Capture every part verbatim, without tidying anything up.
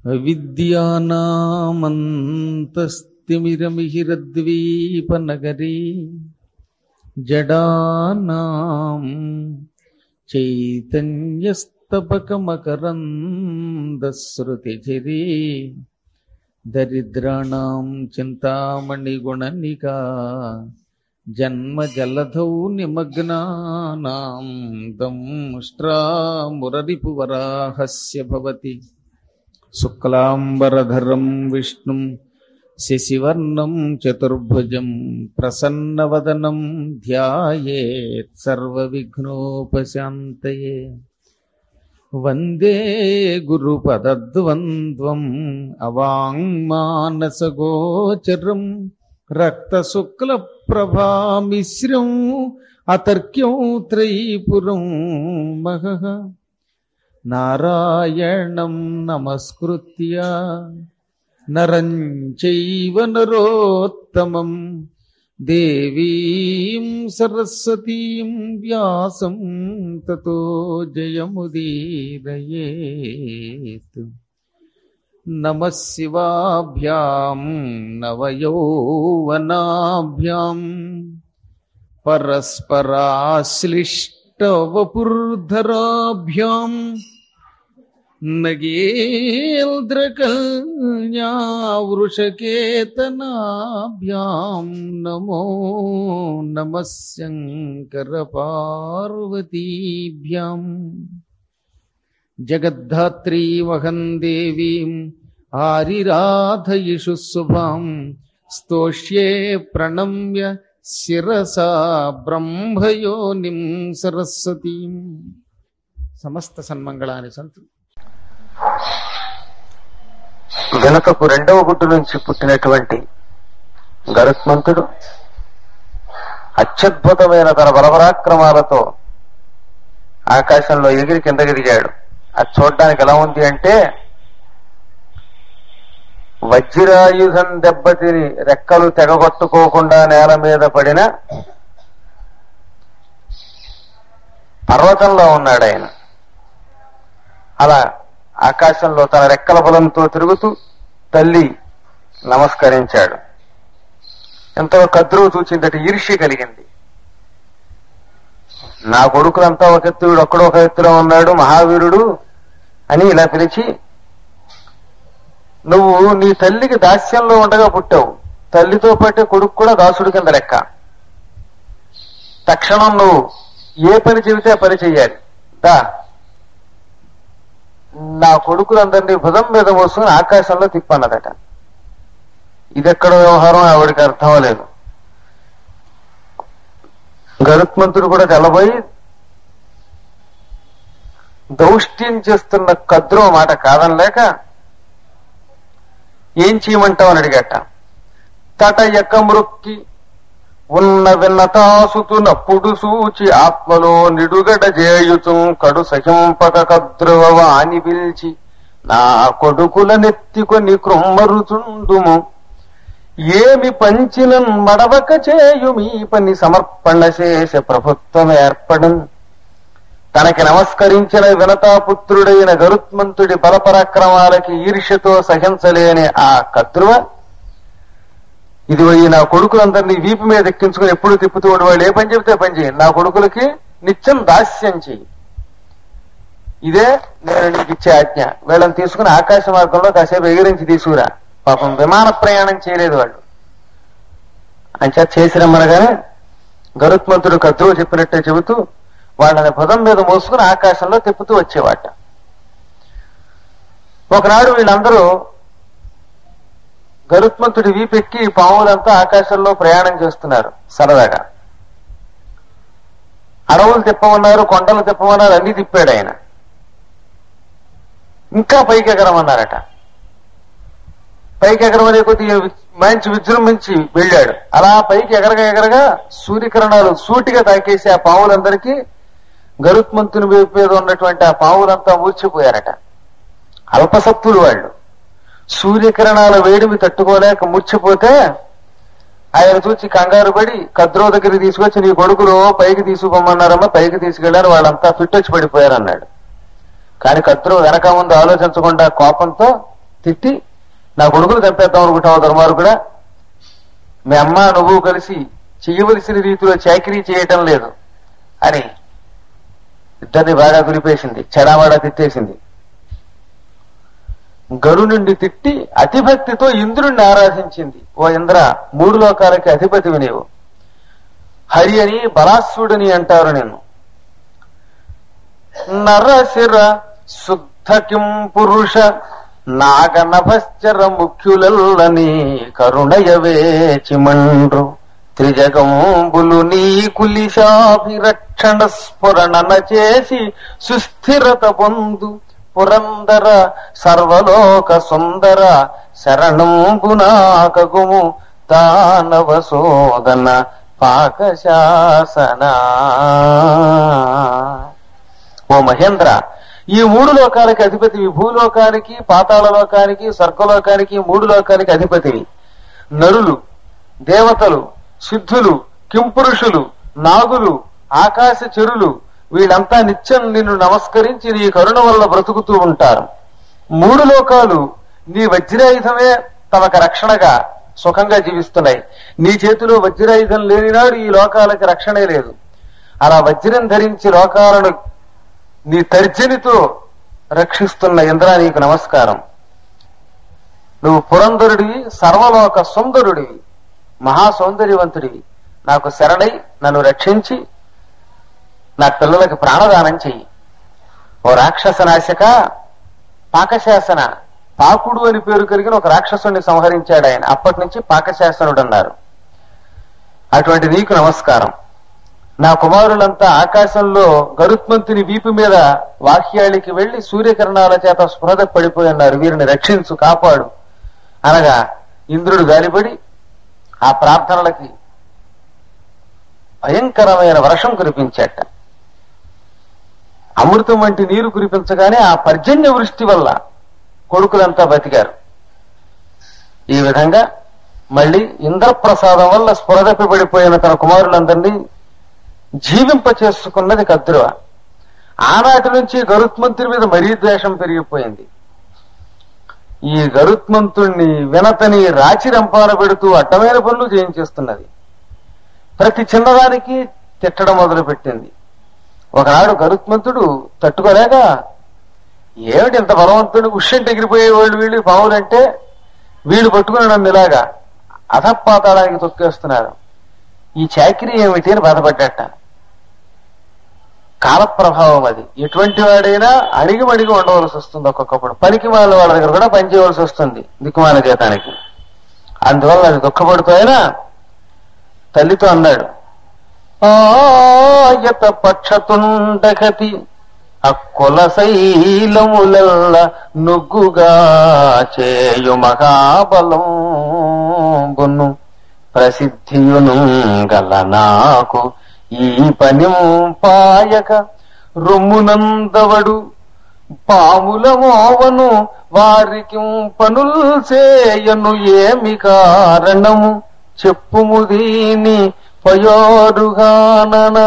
అవిద్యానామంతస్తిమిరమిహిరద్వీపనగరీ జడానాం చైతన్యస్తబకమకరందశ్రుతిఝరీ దరిద్రాణం చింతామణిగుణనికా జన్మజలధౌ నిమగ్నానాం దంష్ట్రామురరిపువరాహస్య భవతి శుక్లాంబరధరం విష్ణుం శశివర్ణం చతుర్భుజం ప్రసన్నవదనం ధ్యాయేత్ సర్వవిఘ్నోపశాంతయే. వందే గురుపదద్వంద్వం అవాంగ్మానసగోచరం రక్తశుక్లప్రభామిశ్రం అతర్క్యం త్రైపురం మహః. నారాయణం నమస్కృత్య నరం చైవ నరోత్తమం దేవీం సరస్వతీం వ్యాసం తతో జయముదీరయేత్. నమః శివాభ్యాం నవయౌవనాభ్యాం పరస్పరాశ్లిష్టవపుర్ధరాభ్యాం నగేంద్రకల్యావృషకేతనాభ్యాం నమో నమః శంకరపార్వతీభ్యాం. జగద్ధాత్రీమహం దేవీం ఆరిరాధయిషు శుభాం స్తోష్యే ప్రణమ్య శిరసా బ్రహ్మయోనిం సరస్వతీం. సమస్త సన్మంగళాని సంతు. వెనుకకు రెండవ గుడ్డు నుంచి పుట్టినటువంటి గరుత్మంతుడు అత్యద్భుతమైన తన బలపరాక్రమాలతో ఆకాశంలో ఎగిరి కిందకి దిగాడు. అది చూడడానికి ఎలా ఉంది అంటే, వజ్రాయుధం దెబ్బతిని రెక్కలు తెగగొట్టుకోకుండా నేల మీద పడిన పర్వతంలో ఉన్నాడు ఆయన. అలా ఆకాశంలో తన రెక్కల బలంతో తిరుగుతూ తల్లి నమస్కరించాడు. ఎంతో కద్రువు చూచిందట, ఈర్ష్య కలిగింది. నా కొడుకులంతా ఒక ఎత్తు, వీడు ఒక్కడో ఒక ఎత్తులో ఉన్నాడు, మహావీరుడు అని ఇలా పిలిచి, నువ్వు నీ తల్లికి దాస్యంలో ఉండగా పుట్టావు, తల్లితో పాటే కొడుకు కూడా దాసుడి కింద లెక్క. తక్షణం నువ్వు ఏ పని చెబితే ఆ పని చెయ్యాలి. దా, నా కొడుకులందరినీ భుజం మీద మోసుకుని ఆకాశంలో తిప్పన్నదట. ఇదెక్కడ వ్యవహారం ఆవిడికి అర్థం లేదు. గరుత్మంతుడు కూడా తెల్లబోయి దౌష్ట్యం చేస్తున్న కద్రో మాట కాదనలేక, ఏం చేయమంటావు అని అడిగట. తట ఎక్క మృక్కి ఉన్న విన్నతాసుతు నప్పుడు సూచి ఆత్మలో నిడుగడ చేయుచు కడు సహింపక కద్రువ అని పిలిచి, నా కొడుకుల నెత్తికొని కృమ్మరుచుందుము, ఏమి పంచినన్ మడవక చేయు మీ పని సమర్పణ చేస ప్రభుత్వం ఏర్పడం. తనకి నమస్కరించిన వినతాపుత్రుడైన గరుత్మంతుడి బలపరాక్రమాలకి ఈర్ష్యతో సహించలేని ఆ కద్రువ, ఇది నా కొడుకులందరినీ వీపు మీద ఎక్కించుకుని ఎప్పుడు తిప్పుతూ ఉండేవాళ్ళు. ఏ పని చెబితే పని చేయి, నా కొడుకులకి నిత్యం దాస్యం చెయ్యి, ఇదే నేను నీకు ఇచ్చే ఆజ్ఞ. వీళ్ళని తీసుకుని ఆకాశ మార్గంలో కాసేపు ఎగిరించి తీసుకురా. పాపం విమాన ప్రయాణం చేయలేదు వాళ్ళు, అంచేత చేసి రమ్మనగానే గరుత్మంతుడు కద్రువ చెప్పినట్టే చెబుతూ వాళ్ళని భుజం మీద మోసుకుని ఆకాశంలో తిప్పుతూ వచ్చేవాట. ఒకనాడు వీళ్ళందరూ గరుత్మంతుడి వీపెక్కి పాములంతా ఆకాశంలో ప్రయాణం చేస్తున్నారు సరదాగా. అడవులు తిప్పమన్నారు, కొండలు తిప్పమన్నారు, అన్ని తిప్పాడు ఆయన. ఇంకా పైకి ఎగరమన్నారట. పైకి ఎగరమనే కొద్ది మంచి విజృంభించి వెళ్ళాడు. అలా పైకి ఎగరగా ఎగరగా సూర్యకిరణాలు సూటిగా తాకేసి ఆ పావులందరికీ గరుత్మంతుని వైపు మీద ఉన్నటువంటి ఆ పావులంతా మూర్చిపోయారట. అల్పసత్తులు వాళ్ళు. సూర్యకిరణాల వేడిమి తట్టుకోలేక మూర్చిపోతే ఆయన చూచి కంగారు పడి కద్రో దగ్గరికి తీసుకొచ్చి, నీ కొడుకులు పైకి తీసుకుపోమన్నారమ్మా, పైకి తీసుకెళ్లారు, వాళ్ళంతా ఫిట్టొచ్చి పడిపోయారన్నాడు. కానీ కద్రో వెనక ముందు ఆలోచించకుండా కోపంతో తిట్టి నా కొడుకును చంపేద్దాం అనుకుంటావు దుర్మార్గుడా, మీ అమ్మ నువ్వు కలిసి చెయ్యవలసిన రీతిలో చాకరీ చేయటం లేదు అని ఇద్దరిని బాగా కులిపేసింది, చెడావాడా తిట్టేసింది. గరునుండి తిట్టి అతిభక్తితో ఇంద్రుణ్ణి ఆరాధించింది. ఓ ఇంద్ర, మూడు లోకాలకి అధిపతివి నీవు, హరి అని బలాసుడని అంటారు నిన్ను. నరశిర శుద్ధ కిం పురుష నాగనభశ్చర ముఖ్యులల్లని కరుణయవేచిమండ్రు త్రిజగంబులు నీ కులిశాభిరక్షణ స్ఫురణన చేసి సుస్థిరత పొందు పురందర సర్వలోక సుందర శరణంబునాకగుము దానవ సోదన పాకశాసన. ఓ మహేంద్ర, ఈ మూడు లోకాలకి అధిపతివి, భూలోకానికి, పాతాళ లోకానికి, స్వర్గలోకానికి, మూడు లోకానికి అధిపతివి. నరులు, దేవతలు, సిద్ధులు, కింపురుషులు, నాగులు, ఆకాశ చెరులు వీళ్ళంతా నిత్యం నిన్ను నమస్కరించి నీ కరుణ వల్ల బ్రతుకుతూ ఉంటారు. మూడు లోకాలు నీ వజ్రాయుధమే తమకు రక్షణగా సుఖంగా జీవిస్తున్నాయి. నీ చేతిలో వజ్రాయుధం లేనినాడు ఈ లోకాలకి రక్షణే లేదు. అలా వజ్రం ధరించి లోకాలను నీ తర్జనితో రక్షిస్తున్న ఇంద్ర నీకు నమస్కారం. నువ్వు పురంధరుడివి, సర్వలోక సుందరుడివి, మహా సౌందర్యవంతుడివి. నాకు శరణై నన్ను రక్షించి నా పిల్లలకి ప్రాణదానం చెయ్యి. ఓ రాక్షస నాశక, పాకశాసన, పాకుడు అని పేరు కలిగిన ఒక రాక్షసుని సంహరించాడు ఆయన. అప్పటి నుంచి పాకశాసనుడు అన్నారు. అటువంటి నీకు నమస్కారం. నా కుమారులంతా ఆకాశంలో గరుత్మంతుని వీపు మీద వాక్యాళికి వెళ్లి సూర్యకిరణాల చేత స్పృహద పడిపోయి ఉన్నారు. వీరిని రక్షించు, కాపాడు అనగా ఇంద్రుడు గాలిపడి ఆ ప్రార్థనలకి భయంకరమైన వర్షం కురిపించాట. అమృతం వంటి నీరు కురిపించగానే ఆ పర్జన్య వృష్టి వల్ల కొడుకులంతా బతికారు. ఈ విధంగా మళ్ళీ ఇంద్రప్రసాదం వల్ల స్ఫురదపి పడిపోయిన తన కుమారులందరినీ జీవింప చేసుకున్నది కద్రువ. ఆనాటి నుంచి గరుత్మంతుడి మీద మరీ ద్వేషం పెరిగిపోయింది. ఈ గరుత్మంతుణ్ణి వినతని రాచి రంపాన పెడుతూ అడ్డమైన పనులు చేయించేస్తున్నది. ప్రతి చిన్నదానికి తిట్టడం మొదలుపెట్టింది. ఒకనాడు గరుత్మంతుడు తట్టుకోలేక, ఏమిటి ఇంత బలవంతుడు, ఉష్యంటి ఎగిరిపోయేవాళ్ళు వీళ్ళు పావులంటే వీళ్ళు పట్టుకుని నన్ను ఇలాగా అధపాతాళానికి తొక్కేస్తున్నారు, ఈ చాకిరీ ఏమిటి అని బాధపడ్డట. కాలప్రభావం అది. ఎటువంటి వాడైనా అడిగి అడిగి ఉండవలసి వస్తుంది. ఒక్కొక్కప్పుడు పనికి వాళ్ళ వాళ్ళ దగ్గర కూడా పనిచేయవలసి వస్తుంది దిక్కుమాల జీతానికి. అందువల్ల అది దుఃఖపడుతూ అయినా తల్లితో అన్నాడు, ఆయత పక్షతుండగతి అక్కుల శైలములల్ల నుగ్గుగా చేయు మహాబలం బొన్ను ప్రసిద్ధియును గల నాకు ఈ పని పాయక రొమ్మునందవడు పాముల మోవను వారికి పనుల్ చేయను ఏమి కారణము చెప్పుము దీని పయోరుగాననా.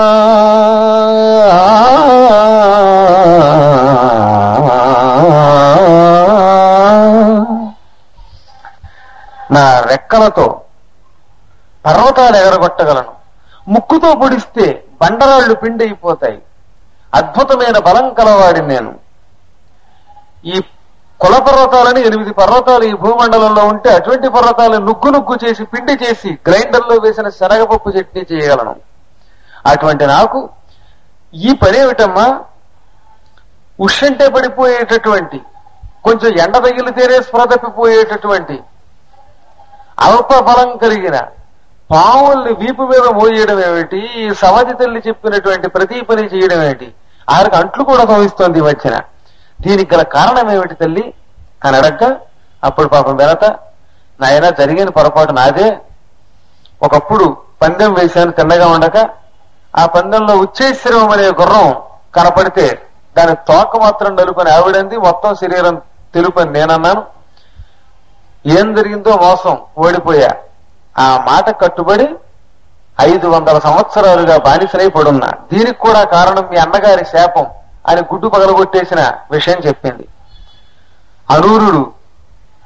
నా రెక్కలతో పర్వతాలు ఎగరగొట్టగలను, ముక్కుతో పొడిస్తే బండరాళ్లు పిండి అయిపోతాయి, అద్భుతమైన బలం కలవాడి నేను. ఈ కుల పర్వతాలని ఎనిమిది పర్వతాలు ఈ భూమండలంలో ఉంటే అటువంటి పర్వతాలు నుగ్గు నుగ్గు చేసి పిండి చేసి గ్రైండర్లో వేసిన శనగపప్పు చట్నీ చేయగలను. అటువంటి నాకు ఈ పనేమిటమ్మా, ఉష్యంటే పడిపోయేటటువంటి, కొంచెం ఎండ తగిలితేనే స్పృహ తప్పిపోయేటటువంటి అల్ప బలం కలిగిన పావుల్ని వీపు మీద మోయడం ఏమిటి, సమాధి తల్లి చెప్పినటువంటి ప్రతి పని చేయడం ఏమిటి, ఆరికి అంట్లు కూడా భవిస్తోంది ఈ మధ్యన, దీనికి గల కారణం ఏమిటి తల్లి అని అడగ్గా, అప్పుడు పాపం వెనత, నాయన జరిగిన పొరపాటు నాదే. ఒకప్పుడు పందెం వేశాను తిన్నగా ఉండక, ఆ పందెంలో ఉచ్చేశ్వరం అనే గుర్రం కనపడితే దాని తోక మాత్రం నలుపని ఆవిడంది, మొత్తం శరీరం తెలుపని నేనన్నాను. ఏం జరిగిందో మోసం, ఓడిపోయా. ఆ మాట కట్టుబడి ఐదు వందల సంవత్సరాలుగా బానిసనై పడున్నా. దీనికి కూడా కారణం మీ అన్నగారి శాపం అని గుడ్డు పగలగొట్టేసిన విషయం చెప్పింది. అనూరుడు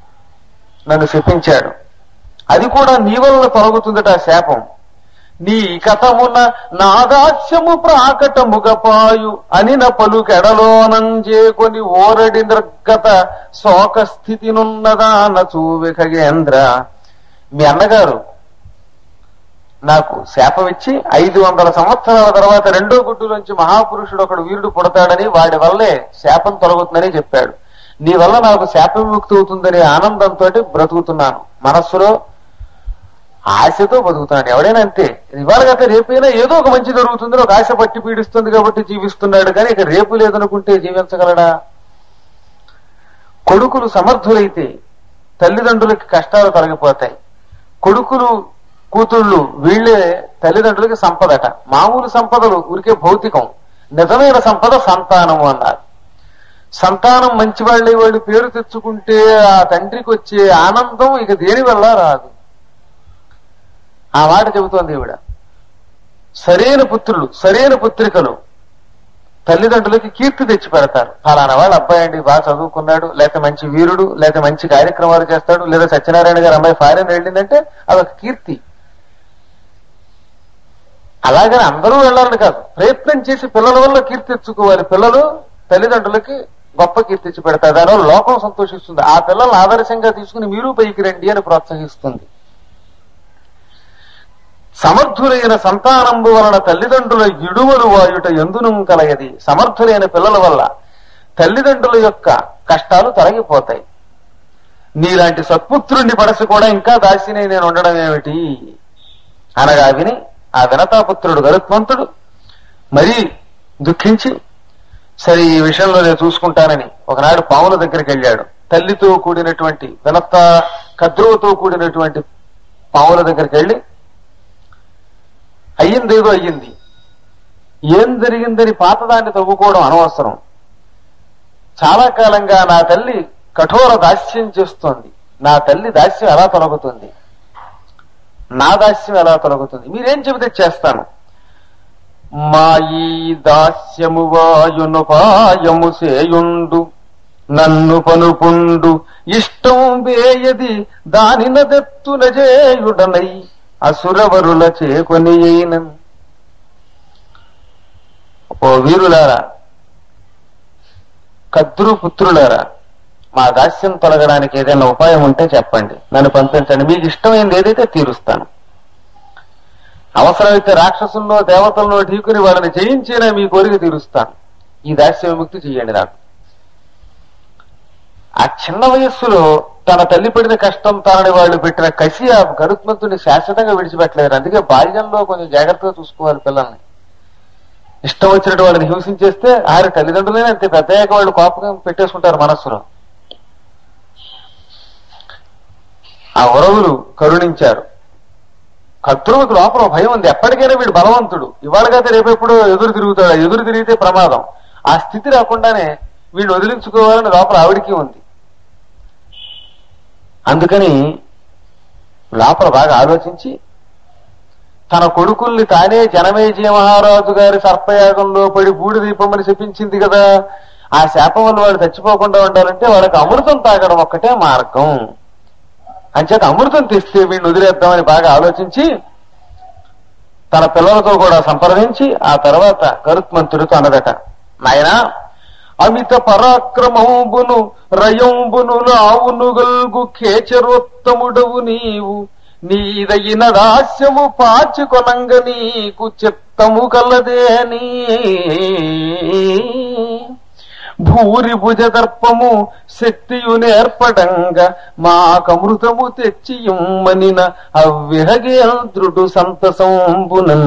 నన్ను శపించాడు. అది కూడా నీ వల్ల తొలగుతుందట ఆ శాపం. నీ కథమున నాదాస్యము ప్రాకటముగపాయు అనిన పలుకెడలోనంజేకొని ఓరడి నిర్గత శోక స్థితినున్నదాన చూవి ఖగేంద్ర. మీ అన్నగారు నాకు శాపం ఇచ్చి ఐదు వందల సంవత్సరాల తర్వాత రెండో గుడ్డులోంచి మహాపురుషుడు ఒకడు వీరుడు పుడతాడని, వాడి వల్లే శాపం తొలగుతుందని చెప్పాడు. నీ వల్ల నాకు శాపం విముక్తి అవుతుందనే ఆనందంతో బ్రతుకుతున్నాను. మనస్సులో ఆశతో బతుకుతున్నాడు. ఎవడైనా అంతే. ఇవాళ కదా రేపైనా ఏదో ఒక మంచి జరుగుతుందని ఒక ఆశ పట్టి పీడిస్తుంది కాబట్టి జీవిస్తున్నాడు. కానీ ఇక రేపు లేదనుకుంటే జీవించగలడా? కొడుకులు సమర్థులైతే తల్లిదండ్రులకి కష్టాలు తొలగిపోతాయి. కొడుకులు కూతుళ్ళు వీళ్లే తల్లిదండ్రులకి సంపదట. మామూలు సంపదలు ఊరికే భౌతికం. నిజమైన సంపద సంతానము అన్నారు. సంతానం మంచి వాళ్ళే వాళ్ళు పేరు తెచ్చుకుంటే ఆ తండ్రికి వచ్చే ఆనందం ఇక దేని వల్ల రాదు. ఆ మాట చెబుతోంది ఈవిడ. సరైన పుత్రులు సరైన పుత్రికలు తల్లిదండ్రులకి కీర్తి తెచ్చి పెడతారు. ఫలానా వాళ్ళ అబ్బాయి అండి బాగా చదువుకున్నాడు, లేక మంచి వీరుడు, లేక మంచి కార్యక్రమాలు చేస్తాడు, లేదా సత్యనారాయణ గారు అమ్మాయి ఫారెన్ వెళ్ళిందంటే అదొక కీర్తి. అలాగని అందరూ వెళ్ళాలని కాదు, ప్రయత్నం చేసి పిల్లల వల్ల కీర్తి తెచ్చుకోవాలి. పిల్లలు తల్లిదండ్రులకి గొప్ప కీర్తి తెచ్చి పెడతారు. దానివల్ల లోకం సంతోషిస్తుంది. ఆ పిల్లల్ని ఆదర్శంగా తీసుకుని మీరు పైకి రండి అని ప్రోత్సహిస్తుంది. సమర్థులైన సంతానంబు వలన తల్లిదండ్రుల ఇడువలు వాయుట ఎందును కలగది. సమర్థులైన పిల్లల వల్ల తల్లిదండ్రుల యొక్క కష్టాలు తొలగిపోతాయి. నీలాంటి సత్పుత్రుణ్ణి పడసి కూడా ఇంకా దాసినే నేను ఉండడం ఏమిటి అనగా విని ఆ వినతాపుత్రుడు గరుత్మంతుడు మరీ దుఃఖించి, సరే ఈ విషయంలో నేను చూసుకుంటానని ఒకనాడు పాముల దగ్గరికి వెళ్ళాడు. తల్లితో కూడినటువంటి వినత కద్రువుతో కూడినటువంటి పాముల దగ్గరికి వెళ్ళి, అయ్యిందేదో అయ్యింది, ఏం జరిగిందని పాతదాన్ని తవ్వుకోవడం అనవసరం. చాలా కాలంగా నా తల్లి కఠోర దాస్యం చేస్తోంది. నా తల్లి దాస్యం ఎలా తొలగుతుంది, నా దాస్యం ఎలా తొలగుతుంది, మీరేం చెబితే చేస్తాను. మా ఈ దాస్యము వాయునుపాయము సేయుండు నన్ను పనుపుండు ఇష్టం వేయది దాని నదెత్తున చేయుడనై అసురవరుల చేకొని అయిన. ఓ వీరులారా, కద్రు పుత్రులారా, మా దాస్యం తొలగడానికి ఏదైనా ఉపాయం ఉంటే చెప్పండి, నన్ను పంపించండి. మీకు ఇష్టమైంది ఏదైతే తీరుస్తాను. అవసరమైతే రాక్షసుల్లో దేవతల్లో ఢీకుని వాళ్ళని జయించినా మీ కోరిక తీరుస్తాను. ఈ దాస్య విముక్తి చెయ్యండి నాకు. ఆ చిన్న వయస్సులో తన తల్లి పడిన కష్టం తానని వాళ్ళు పెట్టిన కసి ఆ గరుత్మంతుడిని శాశ్వతంగా విడిచిపెట్టలేరు. అందుకే బాల్యంలో కొంచెం జాగ్రత్తగా చూసుకోవాలి పిల్లల్ని. ఇష్టం వచ్చినట్టు వాళ్ళని హింసించేస్తే ఆయన తల్లిదండ్రులైనా అంతే, పెద్దయ్యాక వాళ్ళు కోపం పెట్టేసుకుంటారు మనస్సులో. ఆ ఉరవులు కరుణించారు. కద్రువుకు లోపల భయం ఉంది. ఎప్పటికైనా వీడు బలవంతుడు, ఇవాళకైతే రేపెప్పుడు ఎదురు తిరుగుతాడు, ఎదురు తిరిగితే ప్రమాదం. ఆ స్థితి రాకుండానే వీడిని వదిలించుకోవాలని లోపల ఆవిడికి ఉంది. అందుకని లోపల బాగా ఆలోచించి తన కొడుకుల్ని తానే జనమేజయ మహారాజు గారి సర్పయాగంలో పడి బూడి దీపమని శపించింది కదా, ఆ శాపం వల్ల వాడు చచ్చిపోకుండా ఉండాలంటే వాళ్ళకి అమృతం తాగడం ఒక్కటే మార్గం. అంచేత అమృతం తెస్తే వీడిని వదిలేద్దామని బాగా ఆలోచించి తన పిల్లలతో కూడా సంప్రదించి ఆ తర్వాత గరుత్మంతుడితో అన్నదట, నాయనా, అమిత పరాక్రమంబును రయంబును లావును గల్గు కేచరోత్తముడవు నీవు, నీదయిన దాస్యము పాచికొనంగ నీకు చిత్తము కలదేని. భూరి భుజ దర్పము శక్తియు నేర్పడంగా మాకమృతము తెచ్చియుమ్మనిన అవ్విహగేంద్రుడు సంతసంబునన్.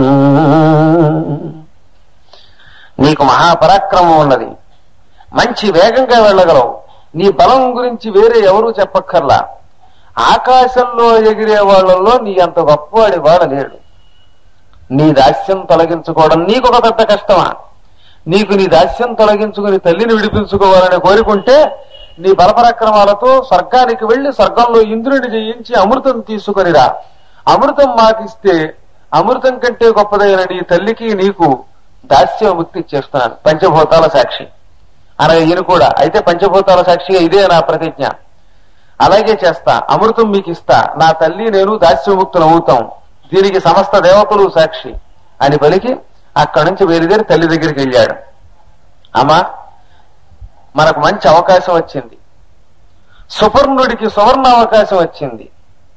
నీకు మహాపరాక్రమం ఉన్నది, మంచి వేగంగా వెళ్ళగలవు. నీ బలం గురించి వేరే ఎవరూ చెప్పక్కర్లా. ఆకాశంలో ఎగిరే వాళ్లలో నీ అంత గొప్పవాడి వాడలేడు. నీ దాస్యం తొలగించుకోవడం నీకు ఒక పెద్ద కష్టమా? నీకు నీ దాస్యం తొలగించుకుని తల్లిని విడిపించుకోవాలని కోరుకుంటే నీ బలపరాక్రమాలతో స్వర్గానికి వెళ్లి స్వర్గంలో ఇంద్రుడిని జయించి అమృతం తీసుకొనిరా. అమృతం మాకిస్తే అమృతం కంటే గొప్పదైన నీ తల్లికి నీకు దాస్య ముక్తి ఇచ్చేస్తున్నాను పంచభూతాల సాక్షి అనగా ఈయన కూడా. అయితే పంచభూతాల సాక్షిగా ఇదే నా ప్రతిజ్ఞ. అలాగే చేస్తా, అమృతం మీకు ఇస్తా, నా తల్లి నేను దాస్యముక్తులు అవుతాం, దీనికి సమస్త దేవతలు సాక్షి అని పలికి అక్కడి నుంచి బయలుదేరి తల్లి దగ్గరికి వెళ్ళాడు. అమ్మా, మనకు మంచి అవకాశం వచ్చింది, సుపర్ణుడికి సువర్ణ అవకాశం వచ్చింది.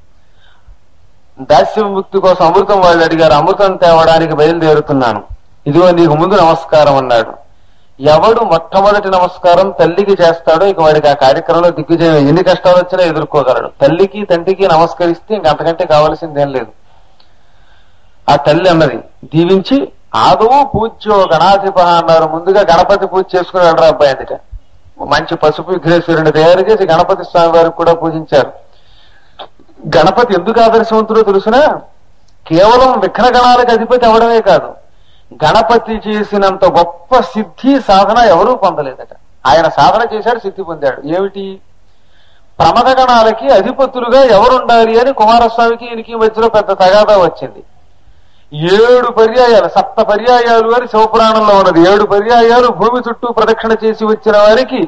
దాస్యముక్తి కోసం అమృతం వాళ్ళు అడిగారు, అమృతం తేవడానికి బయలుదేరుతున్నాను, ఇదిగో నీకు ముందు నమస్కారం అన్నాడు. ఎవడు మొట్టమొదటి నమస్కారం తల్లికి చేస్తాడో ఇక వాడికి ఆ కార్యక్రమంలో దిగ్విజయం, ఎన్ని కష్టాలు వచ్చినా ఎదుర్కోగలడు. తల్లికి తండ్రికి నమస్కరిస్తే ఇంకంతకంటే కావాల్సిందేం లేదు. ఆ తల్లి అన్నది దీవించి ఆదవు పూజ్యో గణాధిప అన్నారు. ముందుగా గణపతి పూజ చేసుకుని వెళ్ళరా అబ్బాయి అందుక. మంచి పసుపు విఘ్నేశ్వరుని తయారు చేసి గణపతి స్వామి వారికి కూడా పూజించారు. గణపతి ఎందుకు ఆదర్శవంతుడో తెలుసునా? కేవలం విఘ్నగణాలకు అధిపతి అవడమే కాదు, గణపతి చేసినంత గొప్ప సిద్ధి సాధన ఎవరూ పొందలేదట. ఆయన సాధన చేశాడు, సిద్ధి పొందాడు. ఏమిటి? ప్రమదగణాలకి అధిపతులుగా ఎవరుండాలి అని కుమారస్వామికి ఈయనకి మధ్యలో పెద్ద తగాదా వచ్చింది. ఏడు పర్యాయాలు, సప్త పర్యాయాలు అని శివపురాణంలో ఉన్నది. ఏడు పర్యాయాలు భూమి చుట్టూ ప్రదక్షిణ చేసి వచ్చిన వారికి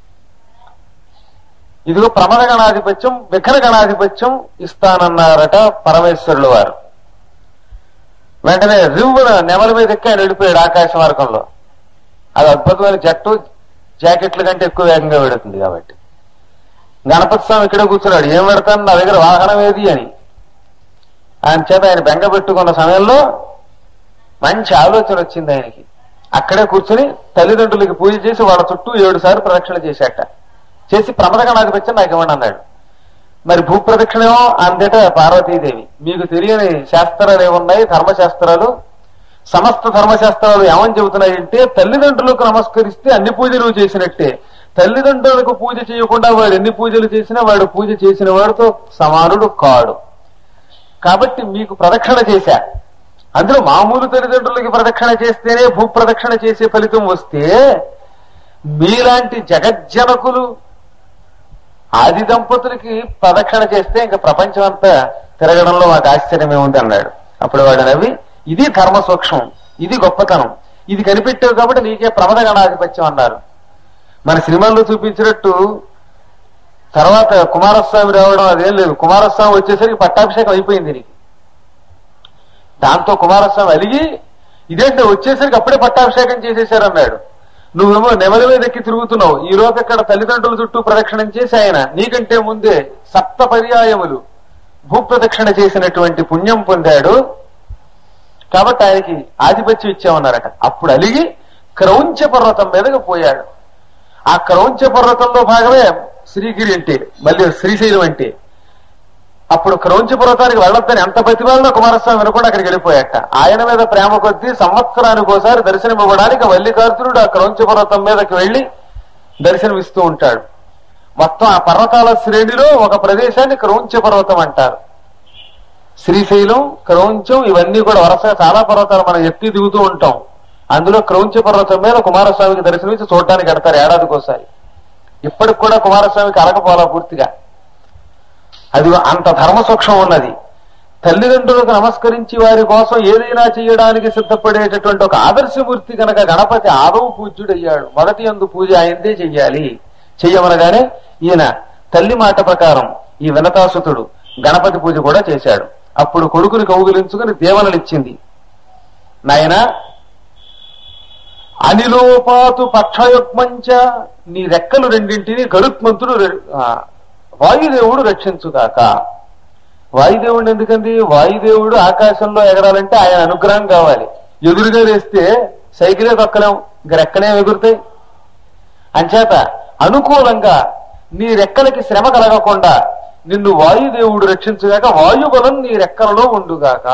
ఇదిగో ప్రమద గణాధిపత్యం, విఘ్న గణాధిపత్యం ఇస్తానన్నారట పరమేశ్వరుల వారు. వెంటనే రివ్వున నెమల మీద ఎక్కి ఆయన వెళ్ళిపోయాడు ఆకాశ మార్గంలో. అది అద్భుతమైన జట్టు, జాకెట్ల కంటే ఎక్కువ వేగంగా వెడుతుంది కాబట్టి. గణపతి స్వామి ఇక్కడే కూర్చున్నాడు, ఏం పెడతాను నా దగ్గర వాహనం ఏది అని. ఆయన చేత ఆయన బెంగ పెట్టుకున్న సమయంలో మంచి ఆలోచన వచ్చింది ఆయనకి. అక్కడే కూర్చుని తల్లిదండ్రులకి పూజ చేసి వాళ్ళ చుట్టూ ఏడు సార్లు ప్రదక్షిణ చేశాట. చేసి ప్రమద గణాధిపత్యం నాకు ఇవ్వండి అన్నాడు. మరి భూ ప్రదక్షిణేమో అంతటా పార్వతీదేవి. మీకు తెలియని శాస్త్రాలు ఏమున్నాయి? ధర్మశాస్త్రాలు. సమస్త ధర్మశాస్త్రాలు ఏమని చెబుతున్నాయంటే తల్లిదండ్రులకు నమస్కరిస్తే అన్ని పూజలు చేసినట్టే, తల్లిదండ్రులకు పూజ చేయకుండా వాడు ఎన్ని పూజలు చేసినా వాడు పూజ చేసిన వాడితో సమానుడు కాడు. కాబట్టి మీకు ప్రదక్షిణ చేశా, అందులో మామూలు తల్లిదండ్రులకి ప్రదక్షిణ చేస్తేనే భూ ప్రదక్షిణ చేసే ఫలితం వస్తే మీలాంటి జగజ్జనకులు ఆది దంపతులకి ప్రదక్షిణ చేస్తే ఇంకా ప్రపంచం అంతా తిరగడంలో మాకు ఆశ్చర్యమే ఉంది అన్నాడు. అప్పుడు వాడు నవ్వి, ఇది ధర్మ సూక్ష్మం, ఇది గొప్పతనం, ఇది కనిపెట్టావు కాబట్టి నీకే ప్రమద గణాధిపత్యం అన్నారు. మన సినిమాల్లో చూపించినట్టు తర్వాత కుమారస్వామి రావడం అదేం లేదు. కుమారస్వామి వచ్చేసరికి పట్టాభిషేకం అయిపోయింది నీకు. దాంతో కుమారస్వామి అలిగి, ఇదేంటే వచ్చేసరికి అప్పుడే పట్టాభిషేకం చేసేశారన్నాడు. నువ్వేమో నెమలి మీద ఎక్కి తిరుగుతున్నావు, ఈ రోజు ఇక్కడ తల్లిదండ్రుల చుట్టూ ప్రదక్షిణం చేసి ఆయన నీకంటే ముందే సప్త పర్యాయములు భూ ప్రదక్షిణ చేసినటువంటి పుణ్యం పొందాడు కాబట్టి ఆయనకి ఆధిపత్యం ఇచ్చామన్నారట. అప్పుడు అలిగి క్రౌంచ పర్వతం మీదకి పోయాడు. ఆ క్రౌంచ పర్వతంలో భాగమే శ్రీగిరి అంటే, మళ్ళీ శ్రీశైలం అంటే. అప్పుడు క్రౌంచ పర్వతానికి వెళ్ళొద్దని ఎంత బతిమాలినా కుమారస్వామి వినకుండా అక్కడికి వెళ్ళిపోయాట. ఆయన మీద ప్రేమ కొద్దీ సంవత్సరానికి ఒకసారి దర్శనం ఇవ్వడానికి మల్లికార్జునుడు ఆ క్రౌంచ పర్వతం మీదకి వెళ్లి దర్శనం ఇస్తూ ఉంటాడు. మొత్తం ఆ పర్వతాల శ్రేణిలో ఒక ప్రదేశాన్ని క్రౌంచ పర్వతం అంటారు. శ్రీశైలం, క్రౌంచం ఇవన్నీ కూడా వరుసగా చాలా పర్వతాలు మనం ఎత్తి దిగుతూ ఉంటాం. అందులో క్రౌంచ పర్వతం మీద కుమారస్వామికి దర్శనమిచ్చి చూడటానికి ఎడతారు ఏడాదికోసారి. ఇప్పటికి కూడా కుమారస్వామికి అరకపోలా పూర్తిగా. అది అంత ధర్మ సూక్ష్మం ఉన్నది. తల్లిదండ్రులకు నమస్కరించి వారి కోసం ఏదైనా చేయడానికి సిద్ధపడేటటువంటి ఒక ఆదర్శమూర్తి కనుక గణపతి ఆదవు పూజ్యుడయ్యాడు. మొదటి యందు పూజ ఆయనదే చెయ్యాలి. చెయ్యమనగానే ఈయన తల్లి మాట ప్రకారం ఈ వినతాసుతుడు గణపతి పూజ కూడా చేశాడు. అప్పుడు కొడుకుని కౌగిలించుకుని దేవనలిచ్చింది. నాయన అనిలోపాతు పక్షయుగ్మంచ, నీ రెక్కలు రెండింటిని గరుత్మంతుడు వాయుదేవుడు రక్షించుగాక. వాయుదేవుడు ఎందుకండి? వాయుదేవుడు ఆకాశంలో ఎగరాలంటే ఆయన అనుగ్రహం కావాలి. ఎదురుగా వేస్తే సైకిలే తొక్కలేం, ఇంక రెక్కలేం ఎగురుతాయి. అంచేత అనుకూలంగా నీ రెక్కలకి శ్రమ కలగకుండా నిన్ను వాయుదేవుడు రక్షించుగాక, వాయుబలం నీ రెక్కలలో ఉండుగాక.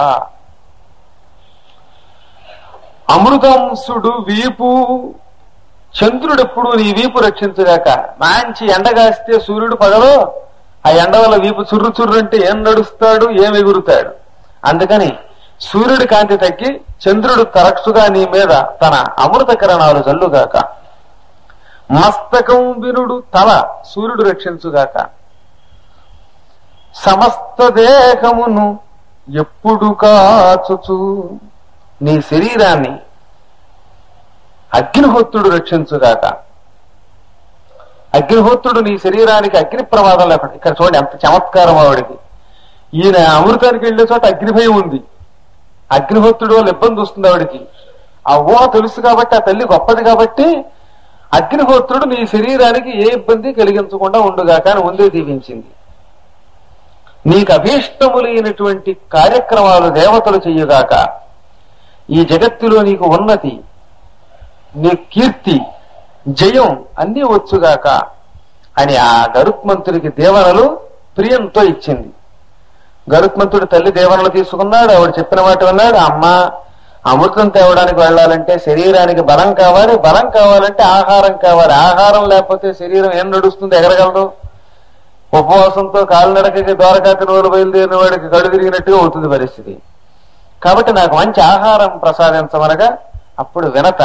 అమృతంసుడు వీపు, చంద్రుడు ఎప్పుడు నీ వీపు రక్షించుగాక. మంచి ఎండగాస్తే సూర్యుడు పగలో ఆ ఎండ వల్ల వీపు చుర్రు చుర్రు అంటే ఏం నడుస్తాడు, ఏం ఎగురుతాడు. అందుకని సూర్యుడి కాంతి తగ్గి చంద్రుడు తరచుగా నీ మీద తన అమృత కిరణాలు జల్లుగాక. మస్తకం వినుడు తల సూర్యుడు రక్షించుగాక. సమస్త దేహమును ఎప్పుడు కాచుచు నీ శరీరాన్ని అగ్నిహోత్రుడు రక్షించుగాక. అగ్నిహోత్రుడు నీ శరీరానికి అగ్ని ప్రమాదం లేకుండా, ఇక్కడ చూడండి ఎంత చమత్కారం ఆవిడికి. ఈయన అమృతానికి వెళ్లే చోట అగ్నిభయం ఉంది, అగ్నిహోత్రుడు వల్ల ఇబ్బంది వస్తుంది ఆవిడికి. ఆ ఊహ తెలుసు కాబట్టి, ఆ తల్లి గొప్పది కాబట్టి, అగ్నిహోత్రుడు నీ శరీరానికి ఏ ఇబ్బంది కలిగించకుండా ఉండుగాక అని ముందే దీవించింది. నీకు అభీష్టములైనటువంటి కార్యక్రమాలు దేవతలు చెయ్యగాక, ఈ జగత్తులో నీకు ఉన్నతి, నీ కీర్తి, జయం అన్నీ వచ్చుగాక అని ఆ గరుత్మంతుడికి దేవనలు ప్రియంతో ఇచ్చింది. గరుత్మంతుడి తల్లి దేవనలు తీసుకున్నాడు, ఆవిడ చెప్పిన మాట విన్నాడు. అమ్మ, అమృతం తేవడానికి వెళ్ళాలంటే శరీరానికి బలం కావాలి, బలం కావాలంటే ఆహారం కావాలి, ఆహారం లేకపోతే శరీరం ఏం నడుస్తుంది, ఎగరగలదు. ఉపవాసంతో కాలినడకకి ద్వారకాతి రోజులు బయలుదేరిన వాడికి కడు తిరిగినట్టుగా అవుతుంది పరిస్థితి. కాబట్టి నాకు మంచి ఆహారం ప్రసాదించమనగా అప్పుడు వినత,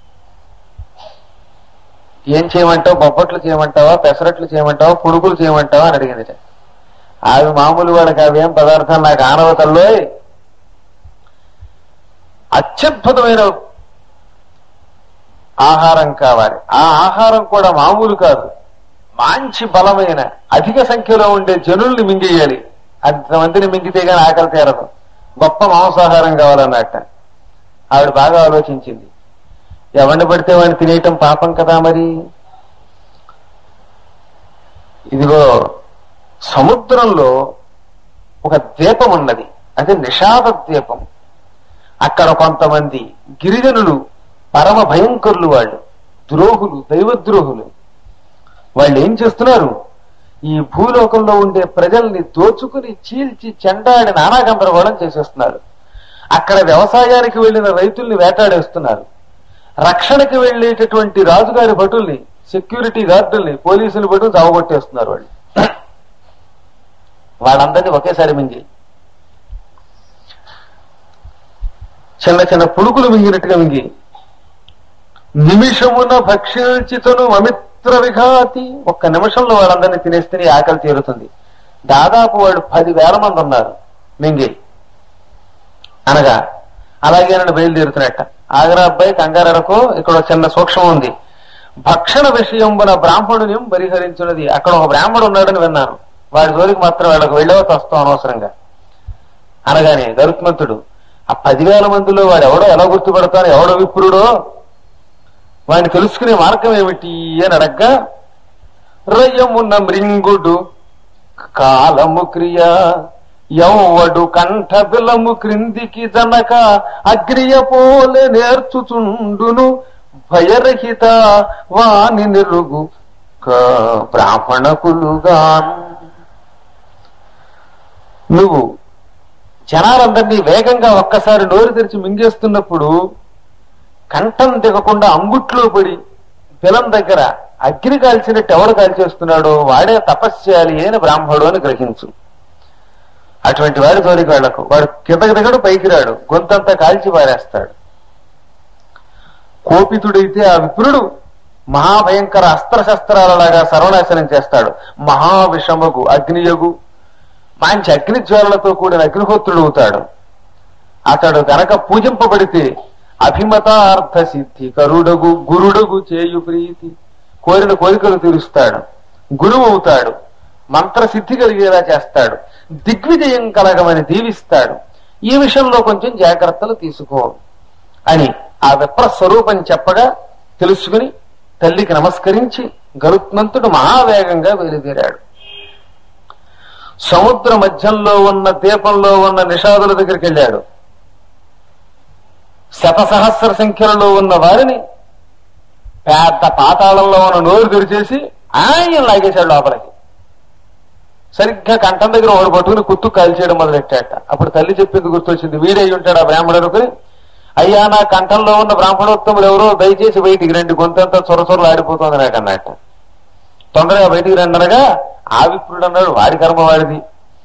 ఏం చేయమంటావు, బొబ్బట్లు చేయమంటావా, పెసరట్లు చేయమంటావా, పుడుకులు చేయమంటావా అని అడిగింది. అవి మామూలు వాడికి అవేం పదార్థాలు నాకు ఆనవతల్లో అత్యద్భుతమైన ఆహారం కావాలి. ఆ ఆహారం కూడా మామూలు కాదు, మంచి బలమైన అధిక సంఖ్యలో ఉండే జనుల్ని మింగేయాలి. అంతమందిని మింగితే గాని ఆకలి తీరదు, గొప్ప మాంసాహారం కావాలన్నట్ట. ఆవిడ బాగా ఆలోచించింది. ఎవరిని పడితే వాడిని తినేయటం పాపం కదా. మరి ఇదిగో సముద్రంలో ఒక ద్వీపం ఉన్నది, అదే నిషాద ద్వీపం. అక్కడ కొంతమంది గిరిజనులు పరమ భయంకరులు, వాళ్ళు ద్రోహులు, దైవద్రోహులు. వాళ్ళు ఏం చేస్తున్నారు, ఈ భూలోకంలో ఉండే ప్రజల్ని దోచుకుని చీల్చి చెండాడి నానా గందరగోళం చేసేస్తున్నారు. అక్కడ వ్యవసాయానికి వెళ్లిన రైతుల్ని వేటాడేస్తున్నారు. రక్షణకి వెళ్లేటటువంటి రాజుగారి భటుల్ని, సెక్యూరిటీ గార్డుల్ని, పోలీసులు భటులు చావగొట్టేస్తున్నారు. వాళ్ళు వాళ్ళందరినీ ఒకేసారి మింగి చిన్న చిన్న పుడుకులు మింగినట్టుగా మింగి నిమిషమున భక్షించితను అమిత్ర విఘాతి, ఒక్క నిమిషంలో వాళ్ళందరినీ తినేస్తే ఆకలి తీరుతుంది. దాదాపు వాడు పదివేల మంది ఉన్నారు మింగి అనగా. అలాగే నన్ను బయలుదేరుతున్నట్ట. ఆగరా అబ్బాయి కంగారకో, ఇక్కడ చిన్న సూక్ష్మం ఉంది. భక్షణ విషయంబున బ్రాహ్మణుని పరిహరించున్నది. అక్కడ ఒక బ్రాహ్మణుడు ఉన్నాడని విన్నాను, వాడి జోలికి మాత్రం వాళ్ళకు వెళ్ళవత వస్తాం అనవసరంగా అనగానే గరుత్మంతుడు, ఆ పదివేల మందిలో వాడు ఎవడో ఎలా గుర్తుపడతాను, ఎవడో విప్రుడో వాడిని తెలుసుకునే మార్గం ఏమిటి అని అడగ్గా, రయ్యమున్న మృంగుడు కాలము క్రియ యౌవడు కంఠ బిలము క్రిందికి జనక అగ్రియ పోలే నేర్చుచుండును భయరహిత వాని నిరుగు బ్రాహ్మణకులుగా. నువ్వు జనాలందరినీ వేగంగా ఒక్కసారి నోరు తెరిచి మింగేస్తున్నప్పుడు కంఠం దిగకుండా అంగుట్లో పడి పిలం దగ్గర అగ్ని కాల్చినట్టు ఎవడు కాల్చేస్తున్నాడో వాడే తపస్సు చేయాలి అయిన బ్రాహ్మణుడు అని గ్రహించు. అటువంటి వాడి జోలికి వాళ్లకు వాడు కిందకి దిగడు, పైకి రాడు, గొంతంతా కాల్చి పారేస్తాడు. కోపితుడైతే ఆ విప్రుడు మహాభయంకర అస్త్రశస్త్రాలలాగా సర్వనాశనం చేస్తాడు. మహావిషమగు అగ్నియగు మంచి అగ్ని జ్వాలలతో కూడిన అగ్నిహోత్రుడు అవుతాడు. అతడు గనక పూజింపబడితే అభిమతార్థ సిద్ధి కరుడగు గురుడగు చేయు ప్రీతి, కోరిన కోరికలు తీరుస్తాడు, గురువు అవుతాడు, మంత్రసిద్ధి కలిగేలా చేస్తాడు, దిగ్విజయం కలగమని దీవిస్తాడు. ఈ విషయంలో కొంచెం జాగ్రత్తలు తీసుకో అని ఆ విప్ర స్వరూపం చెప్పగా తెలుసుకుని తల్లికి నమస్కరించి గరుత్మంతుడు మహావేగంగా బయలుదేరాడు. సముద్ర మధ్యంలో ఉన్న దీపంలో ఉన్న నిషాదుల దగ్గరికి వెళ్ళాడు. శతసహస్ర సంఖ్యలలో ఉన్న వారిని పెద్ద పాతాళంలో ఉన్న నోరు తెరిచేసి ఆయన లాగేశాడు లోపలికి. సరిగ్గా కంఠం దగ్గర ఒకడు పట్టుకుని కుత్తు కాల్చేయడం మొదలెట్టాట. అప్పుడు తల్లి చెప్పింది గుర్తొచ్చింది, వీడే ఉంటాడు ఆ బ్రాహ్మణుడికి. అయ్యా, నా కంఠంలో ఉన్న బ్రాహ్మణోత్తములు ఎవరో దయచేసి బయటికి రండి, గొంతంతా చొర చొరలు ఆడిపోతుంది నాకు అన్నట్ట. తొందరగా బయటికి రండి అనగా ఆ విప్రుడు అన్నాడు, వాడి కర్మ వాడిది.